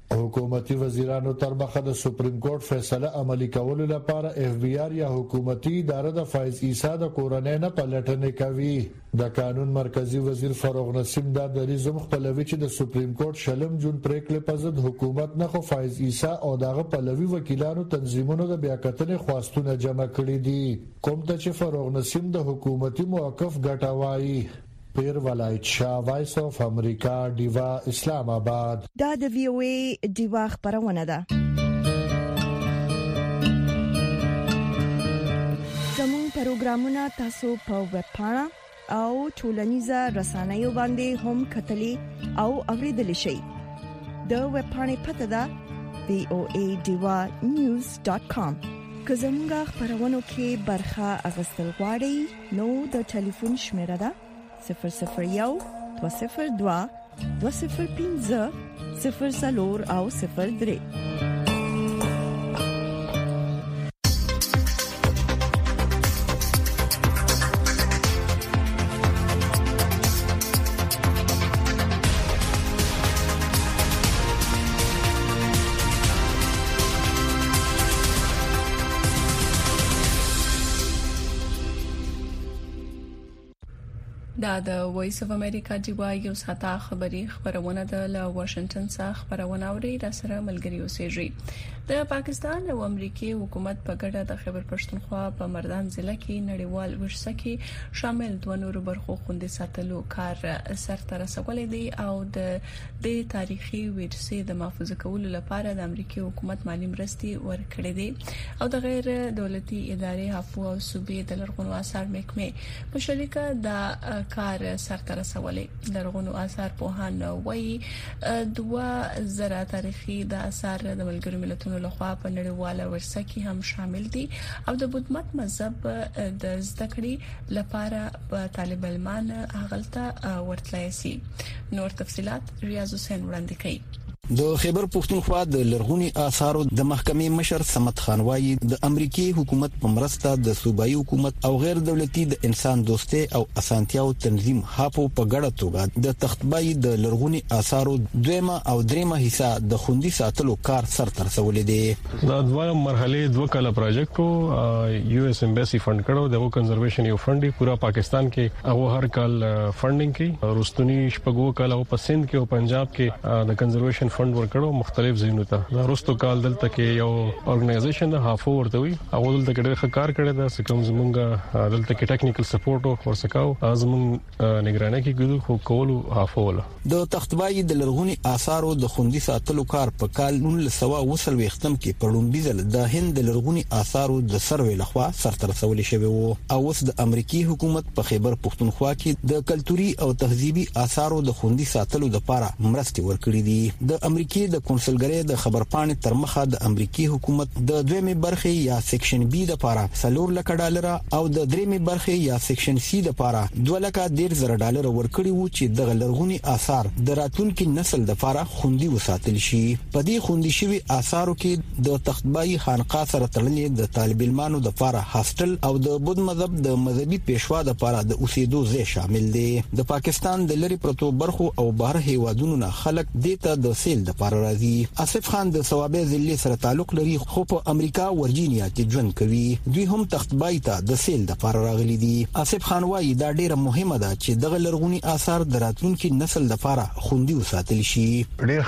حکومتي وزیرانو تر مخه د سپریم کورټ فیصله عملی کولو لپاره اف بی آر یا حکومتي اداره د فایز عیسی د کورنۍ نه پلټنې کوي. د قانون مرکزی وزیر فاروق نسیم دا دلیل مختلفي چې د سپریم کورټ شلم جون پریکړې په ضد حکومت نه خو فایز عیسی او دغه پلوي وکیلانو تنظیمونو د بیاکتنې خواستونه جمع کړي دي، کوم ته چې فاروق نسیم د حکومتي موقف ګټوي. پیر ولایت شاه، وایس اف امریکا، دیوا، اسلام آباد. دا د وی او ای دیوا خبرونه ده. زموږ پروګرامونه تاسو په ویب پاڼه او ټولنیزه رسنیو باندې هم کتلی او اوریدلی شئ. د ویب پاڼې پته ده وی او ای دیوا نیوز ډاټ کام. که زموږ خبرونو کې برخه اغوستل غواړئ نو د ټلیفون شمیره ده صفر صفر یو دو صفر دو دو صفر پنځه صفر څلور او صفر درې. دا د وایس اف امریکا دیوا یو ساته خبري خبرونه د له واشنگټن څخه خبرونه اوري را سره ملګری اوسېږي. د پاکستان او امریکای حکومت په ګډه د خیبر پښتونخوا په مردان ضلع کې نړیوال ورثه کې شامل دوه نورو برخو خوندې ساتلو کار سرته رسولې دی او د د تاریخي ورثې د محفوظ کولو لپاره د امریکای حکومت مالی مرستې ورکړې دي او د غیر دولتي ادارې حفو او صوبې د لرغونو آثار محکمې په شریکه د کار سرته رسولې. لرغونو آثار په هان وایي دوه زره تاریخي د آثار د ملګرو ملتونو لخوا په نړیواله ورثه کې هم شامل دي او د بودمت مذهب د زده کړې لپاره په طالب علمان هغلته ورتلای شي. نور تفصيلات ریاض حسین وړاندې کوي. د خیبر پښتونخوا د لرغونی آثارو د محکمې مشر سمت خان وایي د امریکای حکومت په مرسته د صوبایي حکومت او غیر دولتي د انسان دوستي او اسانتیاو تنظیم هاپو په ګډه توګه د تختبای د لرغونی آثارو دویمه او دریمه حصہ د خوندي ساتلو کار سر تر رسولې دي. دا دوه مرحله دوه کاله پروژیکټ یو اس ایمبیسي فند کړو د کنزرویشن یو فند پورا پاکستان کې هغه هر کال فندینګ کوي. روستونی شپږو کاله په سند کې او پنجاب کې د کنزرویشن فند ورکړو مختلف ځایونو ته. دا روستو کال دلته کې یو اورګنایزیشن د هافو ورته وي هغه دلته کې ډېر کار کړی دا سکم زمونږ دلته کې ټیکنیکل سپورټ ورسکاو ازمون نگراني کې ګدو خو کولو هافو ولا. د تختبای د لرغونی آثارو د خوندي ساتلو کار په کال نولس سوه وسل وختم کې پړون بيزل د هند د لرغونی آثارو د سروې لخوا سرته رسول شوی وو او اوس د امریکای حکومت په خیبر پښتونخوا کې د کلتوري او تهذیبي آثارو د خوندي ساتلو لپاره مرستې ورکړي دي. د امریکای د کنسولګری د خبرپاڼې تر مخه د امریکای حکومت د دویمه برخه یا سیکشن بی د لپاره سلور لک ډالر او د دریمه برخه یا سیکشن سی د لپاره دوه لک ډیر زر ډالر ورکړي وو چې د لرغونی آثار د راتلونکي نسل د لپاره خوندي وساتل شي. په دې خوندي شوی آثارو کې د تختبای خانقاه سره تړلې د طالب علمانو د لپاره هاستل او د بود مذهب د مذهبي پېشوا د لپاره د اوسېدو ځای شامل دي. د پاکستان د لری پروتو برخو او بهر هیوادونو نه خلک دته د سیل د لپاره راځي. آصف خان د ثوابه ضلع سره تعلق لري خو په امریکا ورجینیا کې ژوند کوي. دوی هم تختبای ته د سیل د لپاره راغلي دي. آصف خان وایي دا ډیره مهمه ده چې دغه لرغونی آثار د راتلونکي نسل د لپاره خوندي وساتل شي. ډیر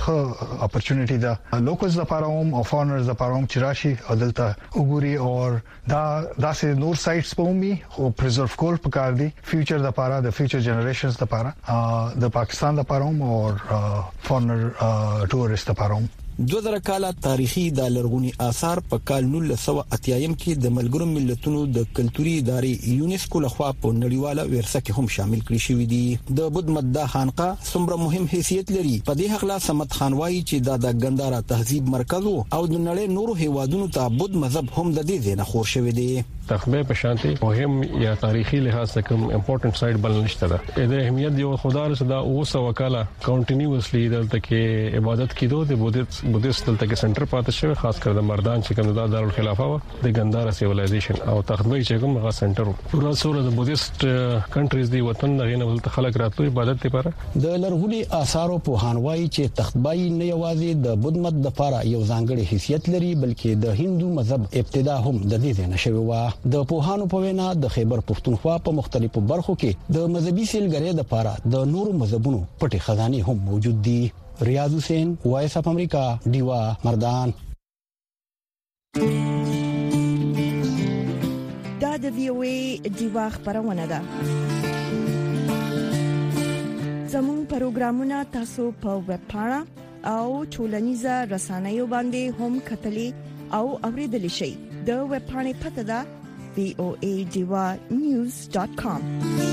ښه اپورچونټی ده لوکلز لپاره هم او فارنرز لپاره هم چې راشي او دلته وګوري او دا داسې نور سایټس په ومي او پریزرو کول پکار دي فیوچر لپاره د فیوچر جنریشنز لپاره د پاکستان لپاره هم او فارنر ټورست لپاره. دوه زره کاله تاریخي د لرغونی آثار په کال نولس سوه اتیا کې د ملګرو ملتونو د کلتوري ادارې یونیسکو لخوا په نړیواله ورثه کې هم شامل کړي شوی دي. د بود مدده خانقاه څومره مهم حیثیت لري په دې حق لا سمت خان وایي چې دا د ګندارا تهذیب مرکز او د نړۍ نورو هیوادونو ته بود مذهب هم د دې نه خور شوی دی. تخبه په شانتي مهم یا تاریخي لحاظ څخه کوم امپورټنت سایت بل نشته ده د اهمیت یو خدای سره دا اوسه وکاله کنټینیوسلی دلته کې عبادت کیدو د بودیست بودیست دلته کې سنټر پاتې شوی خاص کر د مردان چې کوم د دارالخلافه و د ګندارا سیویلایزیشن او تخبه چې کوم غا سنټر پورا سره د بودیست کنټریز دی وطن نه نه خلک راتلو عبادت لپاره د لرغوني آثارو په هانوای چې تخبای نه یوازې د بدمت د لپاره یو ځانګړي حیثیت لري بلکې د هندو مذهب ابتدا هم د دې ځای نشوي و د پوهانو په وینا د خیبر پښتونخوا په مختلفو برخو کې د مذهبي سیلګرۍ د لپاره د نورو مذهبونو پټي خزانه هم موجود دي. ریاض حسین وایس اف امریکا دیوا مردان. دا د وی او ای دیوا خبرونه ده. زموږ پروګرامونه تاسو په ویب پاڼه او ټولنیزه رسنیو باندې هم کتلی او اوریدلی شئ. د ویب پاڼې پته ده وی او ای دیوا نیوز ډاٹ کام.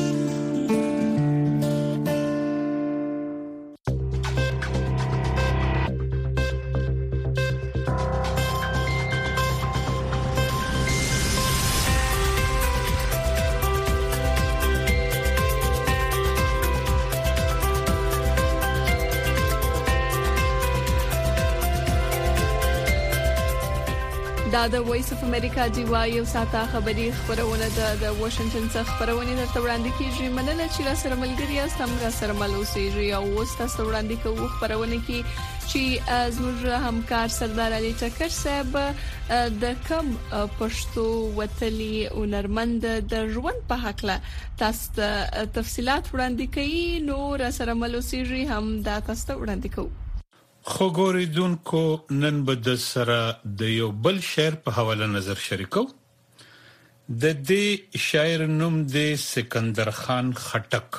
دا د وایس اف امریکا دی وایو ساته خبري خبرونه ده د واشنگټن څخه خبرونه درته وړاندې کیږي. مننه چې را سره ملګری یاست. هم را سره ملوسي او وست تاسو وړاندې کوو خبرونه کې چې زموږ همکار سردار علي ټکر صاحب د کم پښتو وتلي او نرمند د ژوند په حق له تاسو تفصيلات وړاندې کوي. نو را سره ملوسي هم دا تاسو وړاندې کوو. خو ګوریدونکو نن به د سره د یو بل شعر په حواله نظر شریکو. د دې شاعر نوم د سکندر خان خټک.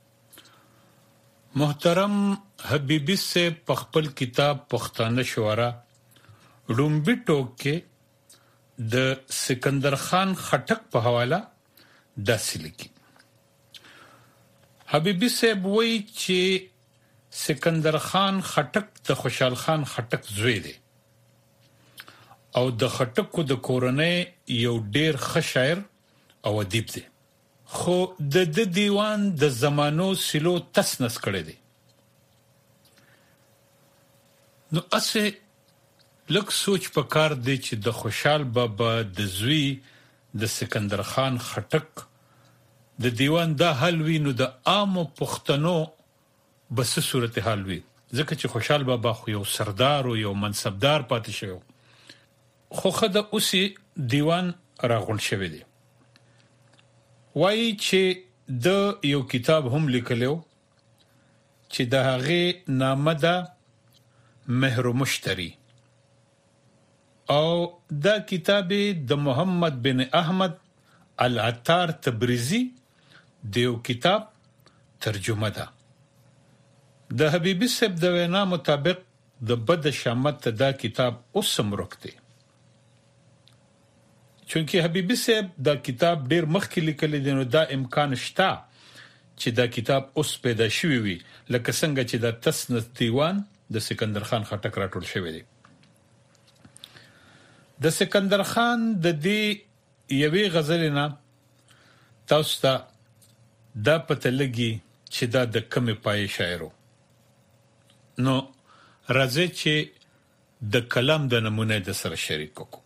محترم حبیبی سے په خپل کتاب پښتانه شعرا لومبي ټوک کې د سکندر خان خټک په حواله داسې لیکي. حبیبی سے وایي چې سکندر خان خټک د خوشحال خان خټک زوی دی او د خټکو د کورنۍ یو ډیر ښه شاعر او ادیب دی. خو د د دیوان د زمانو سلو تسنس کړی دی. نو اسه لکه سوچ پکار دی چې د خوشحال بابا د زوی د سکندر خان خټک د دیوان دا حل وینو د عامو پښتنو بس صورتحال وی. ځکه چې خوشحال بابا خو یو سردار او یو منصبدار پاتې شو. خو خدای اوسې دیوان راغون شوی دی. وایي چې د یو کتاب هم لیکلو چې د هغه نامه ده مهر مشتری او دا کتاب د محمد بن احمد العطار تبریزی دیو کتاب ترجمه ده. د حبیبی صاحب د وینا مطابق د بد شامت دا کتاب اوسم روکته. چونکی حبیبی صاحب دا کتاب ډیر مخکې لیکل دي نو دا امکان شته چې دا کتاب اوس پیدا شوی وي لکه څنګه چې دا تسنس دیوان د سکندر خان خټک راټول شوی دی. د سکندر خان د دې یوې غزل نه تاسو ته دا پته لګي چې دا د کومه پای شاعرو. نو راځي چې د کلام د نمونه د سره شریک کو.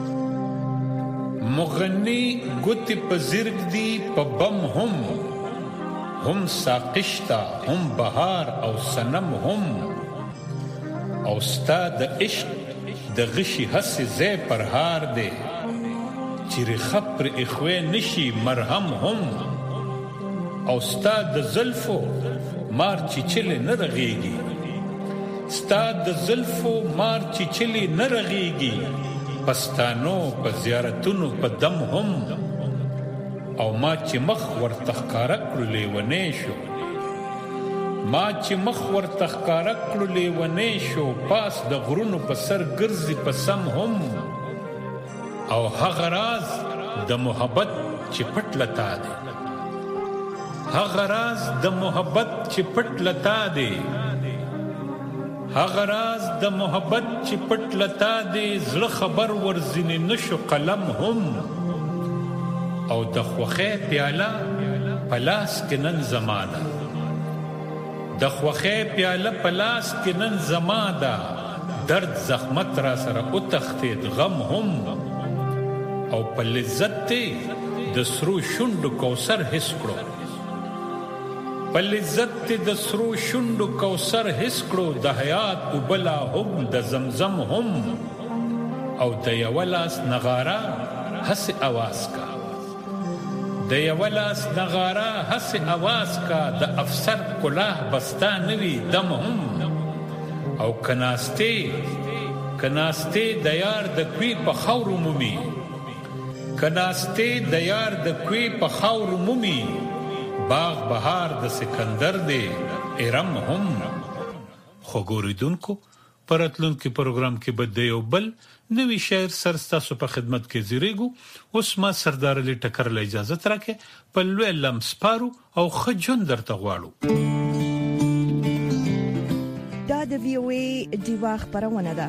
مغنی ګوتی په زرګ دی په بم هم هم ساقشتا هم بهار او سنم هم او استاد عشق د غشي حس زې پرهار دی چې خبر اخوه نشي مرهم هم او استاد زلفو مار چې چله نه رغيږي ستاد د زلفو مار چې چلی نه رغيږي پستانو په زیارتونو په دم هم او ما چې مخ ورته ښکارا کړلې ونې شو ما چې مخ ورته ښکارا کړلې ونې شو پاس د غرونو په سر ګرځي په سم هم او هغه راز د محبت چې پټ لتا دی هغه راز د محبت چې پټ لتا دی هغه راز د محبت چې پټ لتا دی زړه خبر ورزنی نشو قلم هم او د خوخه پیاله پلاس کې نن زماده د خوخه پیاله پلاس کې نن زماده درد زخمت را سره او تختید غم هم او په لذت د سرو شوندو کوثر حس کړو په لذت د سرو شوندو کوثر حس کړو د حیات وبلا هم د زمزم هم او د یولاس نغارا حس اواز کا د یولاس نغارا حس اواز کا د افسر کلاه بستا نوی دم هم او کناسته کناسته د یار د کوي په خور مومي کناسته د یار د کوي په خور مومي باغ بهار د سکندر دی ارم هم خو ګوریدونکو پرتلون کې پروګرام کې بد یو بل نوی شاعر سرستاسو په خدمت کې زیریګو اوس ما سردار علی ټکر له اجازه ترکه په لوی لمس پارو او خجون درته غواړو دا د وی او ای دیوا خبرونه ده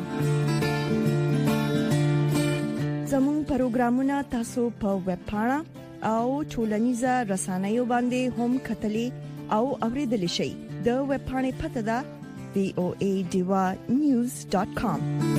زموږ پروګرامونه تاسو په ویب پاڼه او ټولنیزه رسنیو باندې هم کتلی او اوریدلی شئ د ویب پاڼې پته ده وی او ای دیوا نیوز ډاټ کام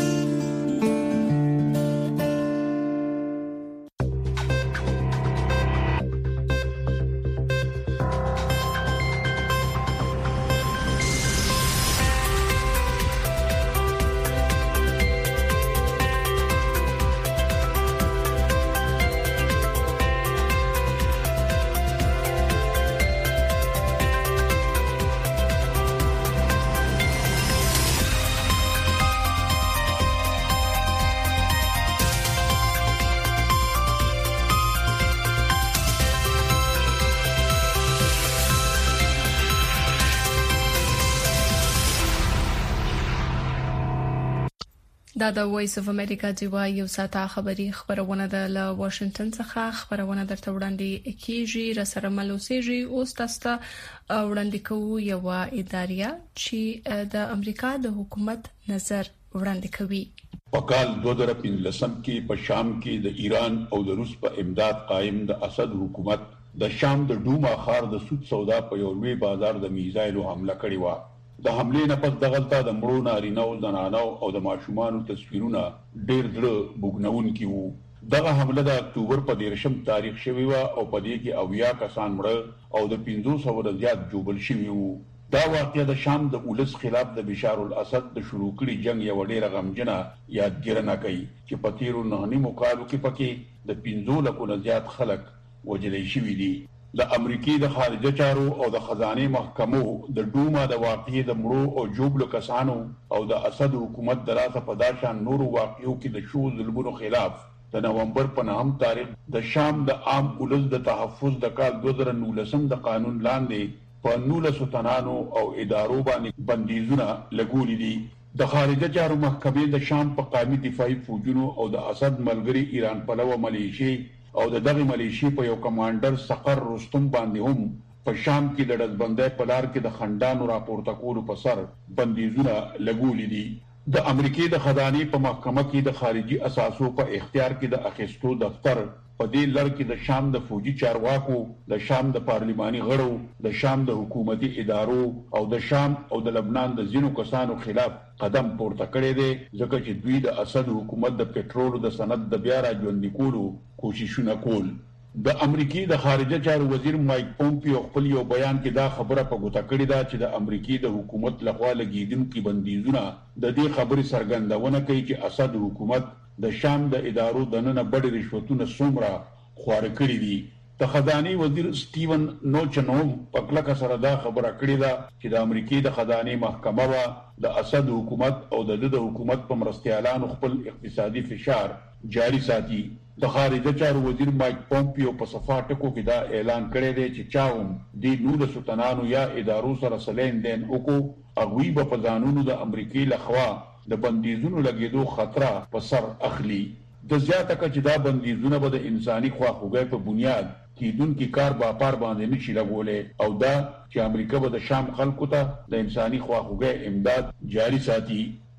دا د وایس اف امریکا دیوا یو ساته خبری خبرونه ده له واشنگټن څخه خبرونه درته وړاندې کیږي رسره ملوسيږي اوس تاسو وړاندې کوو یو ادارې چې د امریکا د حکومت نظر وړاندې کوي په کال دوه زره پنځلس کې په شام کې د ایران او د روس په امداد قائم د اسد حکومت د شام د ډوما خار د سود سودا په یو لوی بازار د میزایلو حمله کړې و د حملې نه پس دغلطه د مړو نارینه او زنانو او د ماشومانو تصویرونه ډېر زړه بوګنون کی وو دغه حمله د اکتوبر په دیرشم تاریخ شوی و او په دې کې اویا کسان مړ او د پنځوس سوه زیات جوبل شوی وو دا واقعه د شام د اولس خلاف د بشار الاسد د شروع کړي جنگ یو ډېر غمجنه یادګیرنه کوي چې په تیرو نه نیمو کالو کې پکې د پنځو لکو زیات خلک وجلې شوی دي د امریکای د خارجه چارو او د خزانه محکمو د ډوما د واقعې د مړو او جوبلو کسانو او د اسد حکومت دراسه په داشان نور واقعو کې د شو ظلمونو خلاف د نومبر په نهم تاریخ د شام د عام اولس د تحفظ د کال دوه زره نولسم د قانون لاندې په نولسو تنانو او ادارو باندې بندیزونه لګولې دي د خارجه چارو محکمې د شام په قومي دفاعي فوجونو او د اسد ملګری ایران پلوه ملیشي او د دغه ملیشي په یو کمانډر سقر رستم باندې هم په شام کې د دزبندۍ په لار کې د خندانو راپورته کولو په سر بندیزونه لګولې دي د امریکای د خزانه په محکمه کې د خارجي اساسو په اختیار کې د اخیستو دفتر په دې لړ کې د شام د فوجي چارواکو د شام د پارلماني غړو د شام د حکومتي ادارو او د شام او د لبنان د ځینو کسانو خلاف قدم پورته کړی دی ځکه چې دوی د اسد حکومت د پټرول د سند د بیا راژوندي کولو کوششونه کول د امریکای د خارجه چارو وزیر مایک پومپیو خپل یو بیان کې دا خبره په ګوته کړې ده چې د امریکای د حکومت لخوا لګیدونکو بندیزونه د دې خبرې څرګندونه کوي چې اسد حکومت د شام د ادارو دننه بډې رشوتونه څومره خوار کړی دي د خزانه وزیر سټیون نوچنوم په کلکه سره دا خبره کړې ده چې د امریکای د خزانه محکمه وا د اسد حکومت او د د حکومت په مرستيالانو خپل اقتصادي فشار جاری ساتي د خارجه چارو وزیر مایک پومپیو په صفاټکو کې دا اعلان کړی دی چې چاوم د نولس تنانو یا ادارو سره سلین دین وکړو اغوی په قانونو د امریکای لخوا د بندیزونو لګیدو خطر په سر اخلي د زیاته کچ دا بندیزونه به د انساني خواخوږي په بنیاد کیدونکو کار با پار باندې نشي لګولې او دا چې امریکا به د شام خلکو ته د انساني خواخوږي امداد جاری ساتي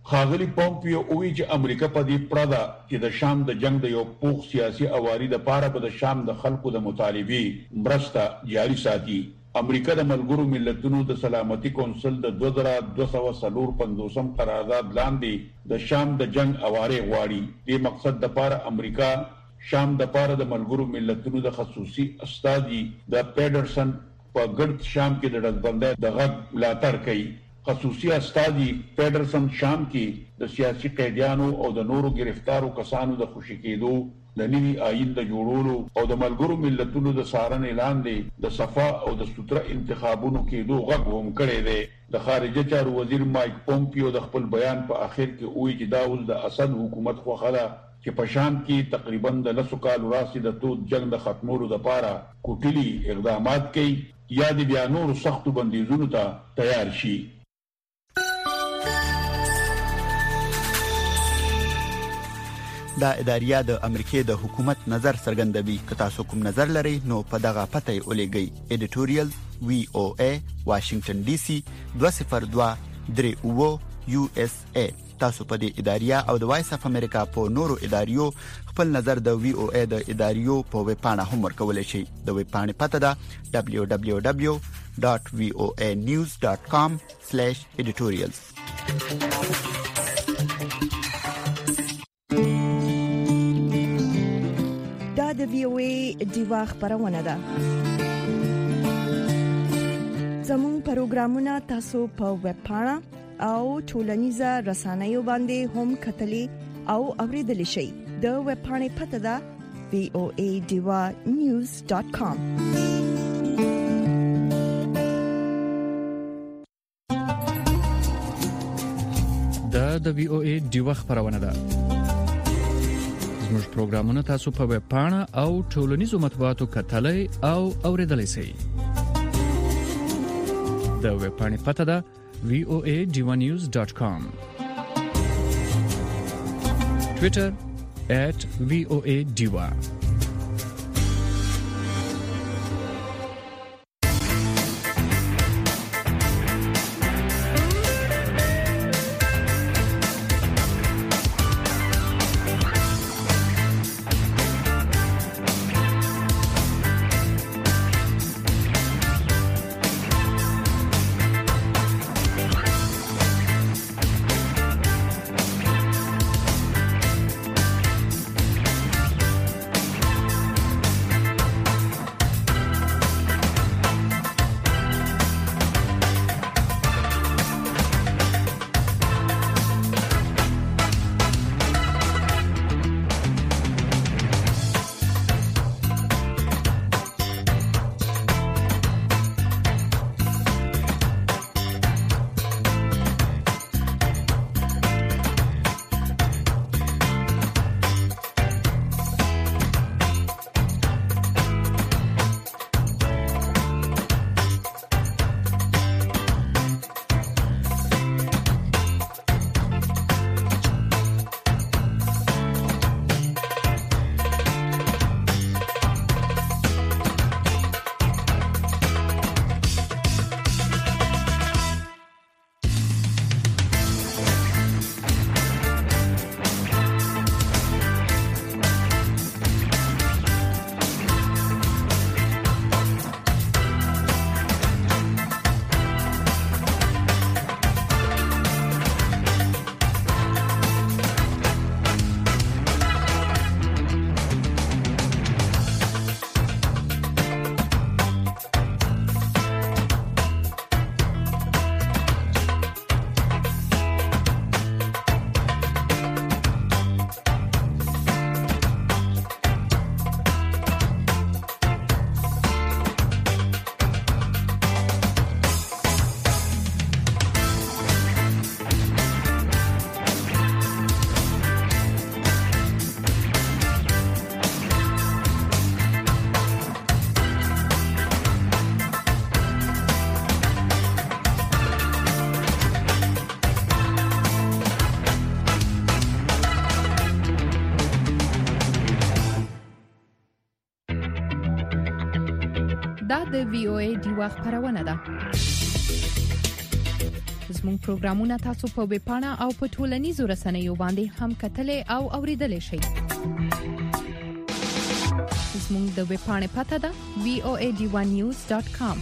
خاغلی پومپیو وی چې امریکا په دې پردا چې د شام د جنگ د یو پوخ سیاسي اواری د پاره به د شام د خلکو د مطالبي مرسته جاری ساتي. امریکا د ملګرو ملتونو د سلامتي کونسل د دوه زره دوه سوه پنځوس قرارداد لاندې د شام د جنگ اواری غواړي. دې مقصد د پاره امریکا شام د پاره د ملګرو ملتونو د خصوصي استازي د پیډرسن په ګرد شام کې د ډزبندۍ د غږ ملاتړ کوي. خصوصي استازي پیډرسن شام کې د سیاسي قیدیانو او د نورو گرفتارو کسانو د خوشی کېدو د نوي آئین د جوړولو او د ملګرو ملتونو د سارن اعلان دی د صفا او د ستره انتخابونو کېدو غږ هم کړی دی. د خارجه چارو وزیر مایک پومپیو د خپل بیان په اخر کې وایي چې دا اوس د اسد حکومت خوښه ده چې په شام کې تقریبا د لسو کالو راځي د تود جنگ د ختمولو لپاره کوټلي اقدامات کوي یا د بیا نور سختو بندیزونو ته تیار شي. دا اداریه د امریکای د حکومت نظر څرګندوي. که تاسو کوم نظر لرئ نو په دغه پته یې ولېږئ. ایډیټوریال وی او ای واشنگټن ډي سي دوه صفر دوه درې اوه یو اس ای. تاسو په دې اداریه او د وایس اف امریکا په نورو اداریو خپل نظر د وی او ای د اداریو په ویب پاڼه هم ورکولای شئ. د ویب پاڼې پته ده دبليو دبليو دبليو ډاټ وی او ای نیوز ډاټ کام سلیش ایډیټوریالز. دا د وی او ای دیوا خبرونه ده. زموږ پروګرامونه تاسو په ویب پاڼه او ټولنیزه رسنیو باندې هم کتلې او اوریدل شئ. د ویب پاڼې پته ده وی او ای دیوا نیوز ډاټ کام. دا د وی او ای دیوا خبرونه ده. زموږ پروګرامونه تاسو په ویب پاڼه او ټولنیزو مطبوعاتو کتلای او اوریدلای شئ. د ویب پاڼې پته ده وی او ای دیوا نیوز ډاټ کام. ټوئیټر at وی او ای دیوا. دا د وی او ای دیوا خبرونه ده. زموږ پروګرامونه تاسو په ویب پاڼه او په ټولنیزو رسنیو باندې هم کتلې او اوریدلې شئ. زموږ د ویب پاڼې پته ده وی او ای ډی ون نیوز ډاټ کام.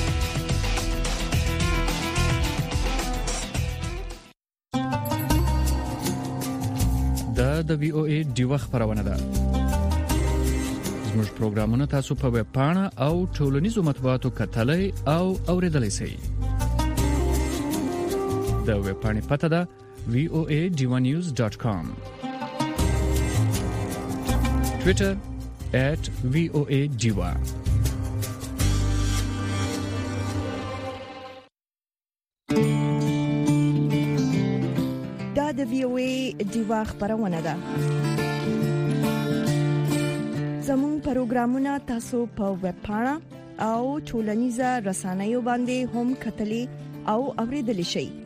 دا د وی او ای ډیوه خبرونه ده. زموږ پروګرامونه تاسو په ویب پاڼه او ټولنیزو مطبوعاتو کتلای او اوریدلای شئ. د ویب پاڼې پته ده وی او ای ډی ون نیوز ډاټ کام. ټوئیټر at وی او ای ډیوا. دا د وی او ای ډیوا خبرونه ده. زموږ پروګرامونه تاسو په ویب پاڼه او ټولنیزو رسنیو باندې هم کتلې او اوریدلای شئ.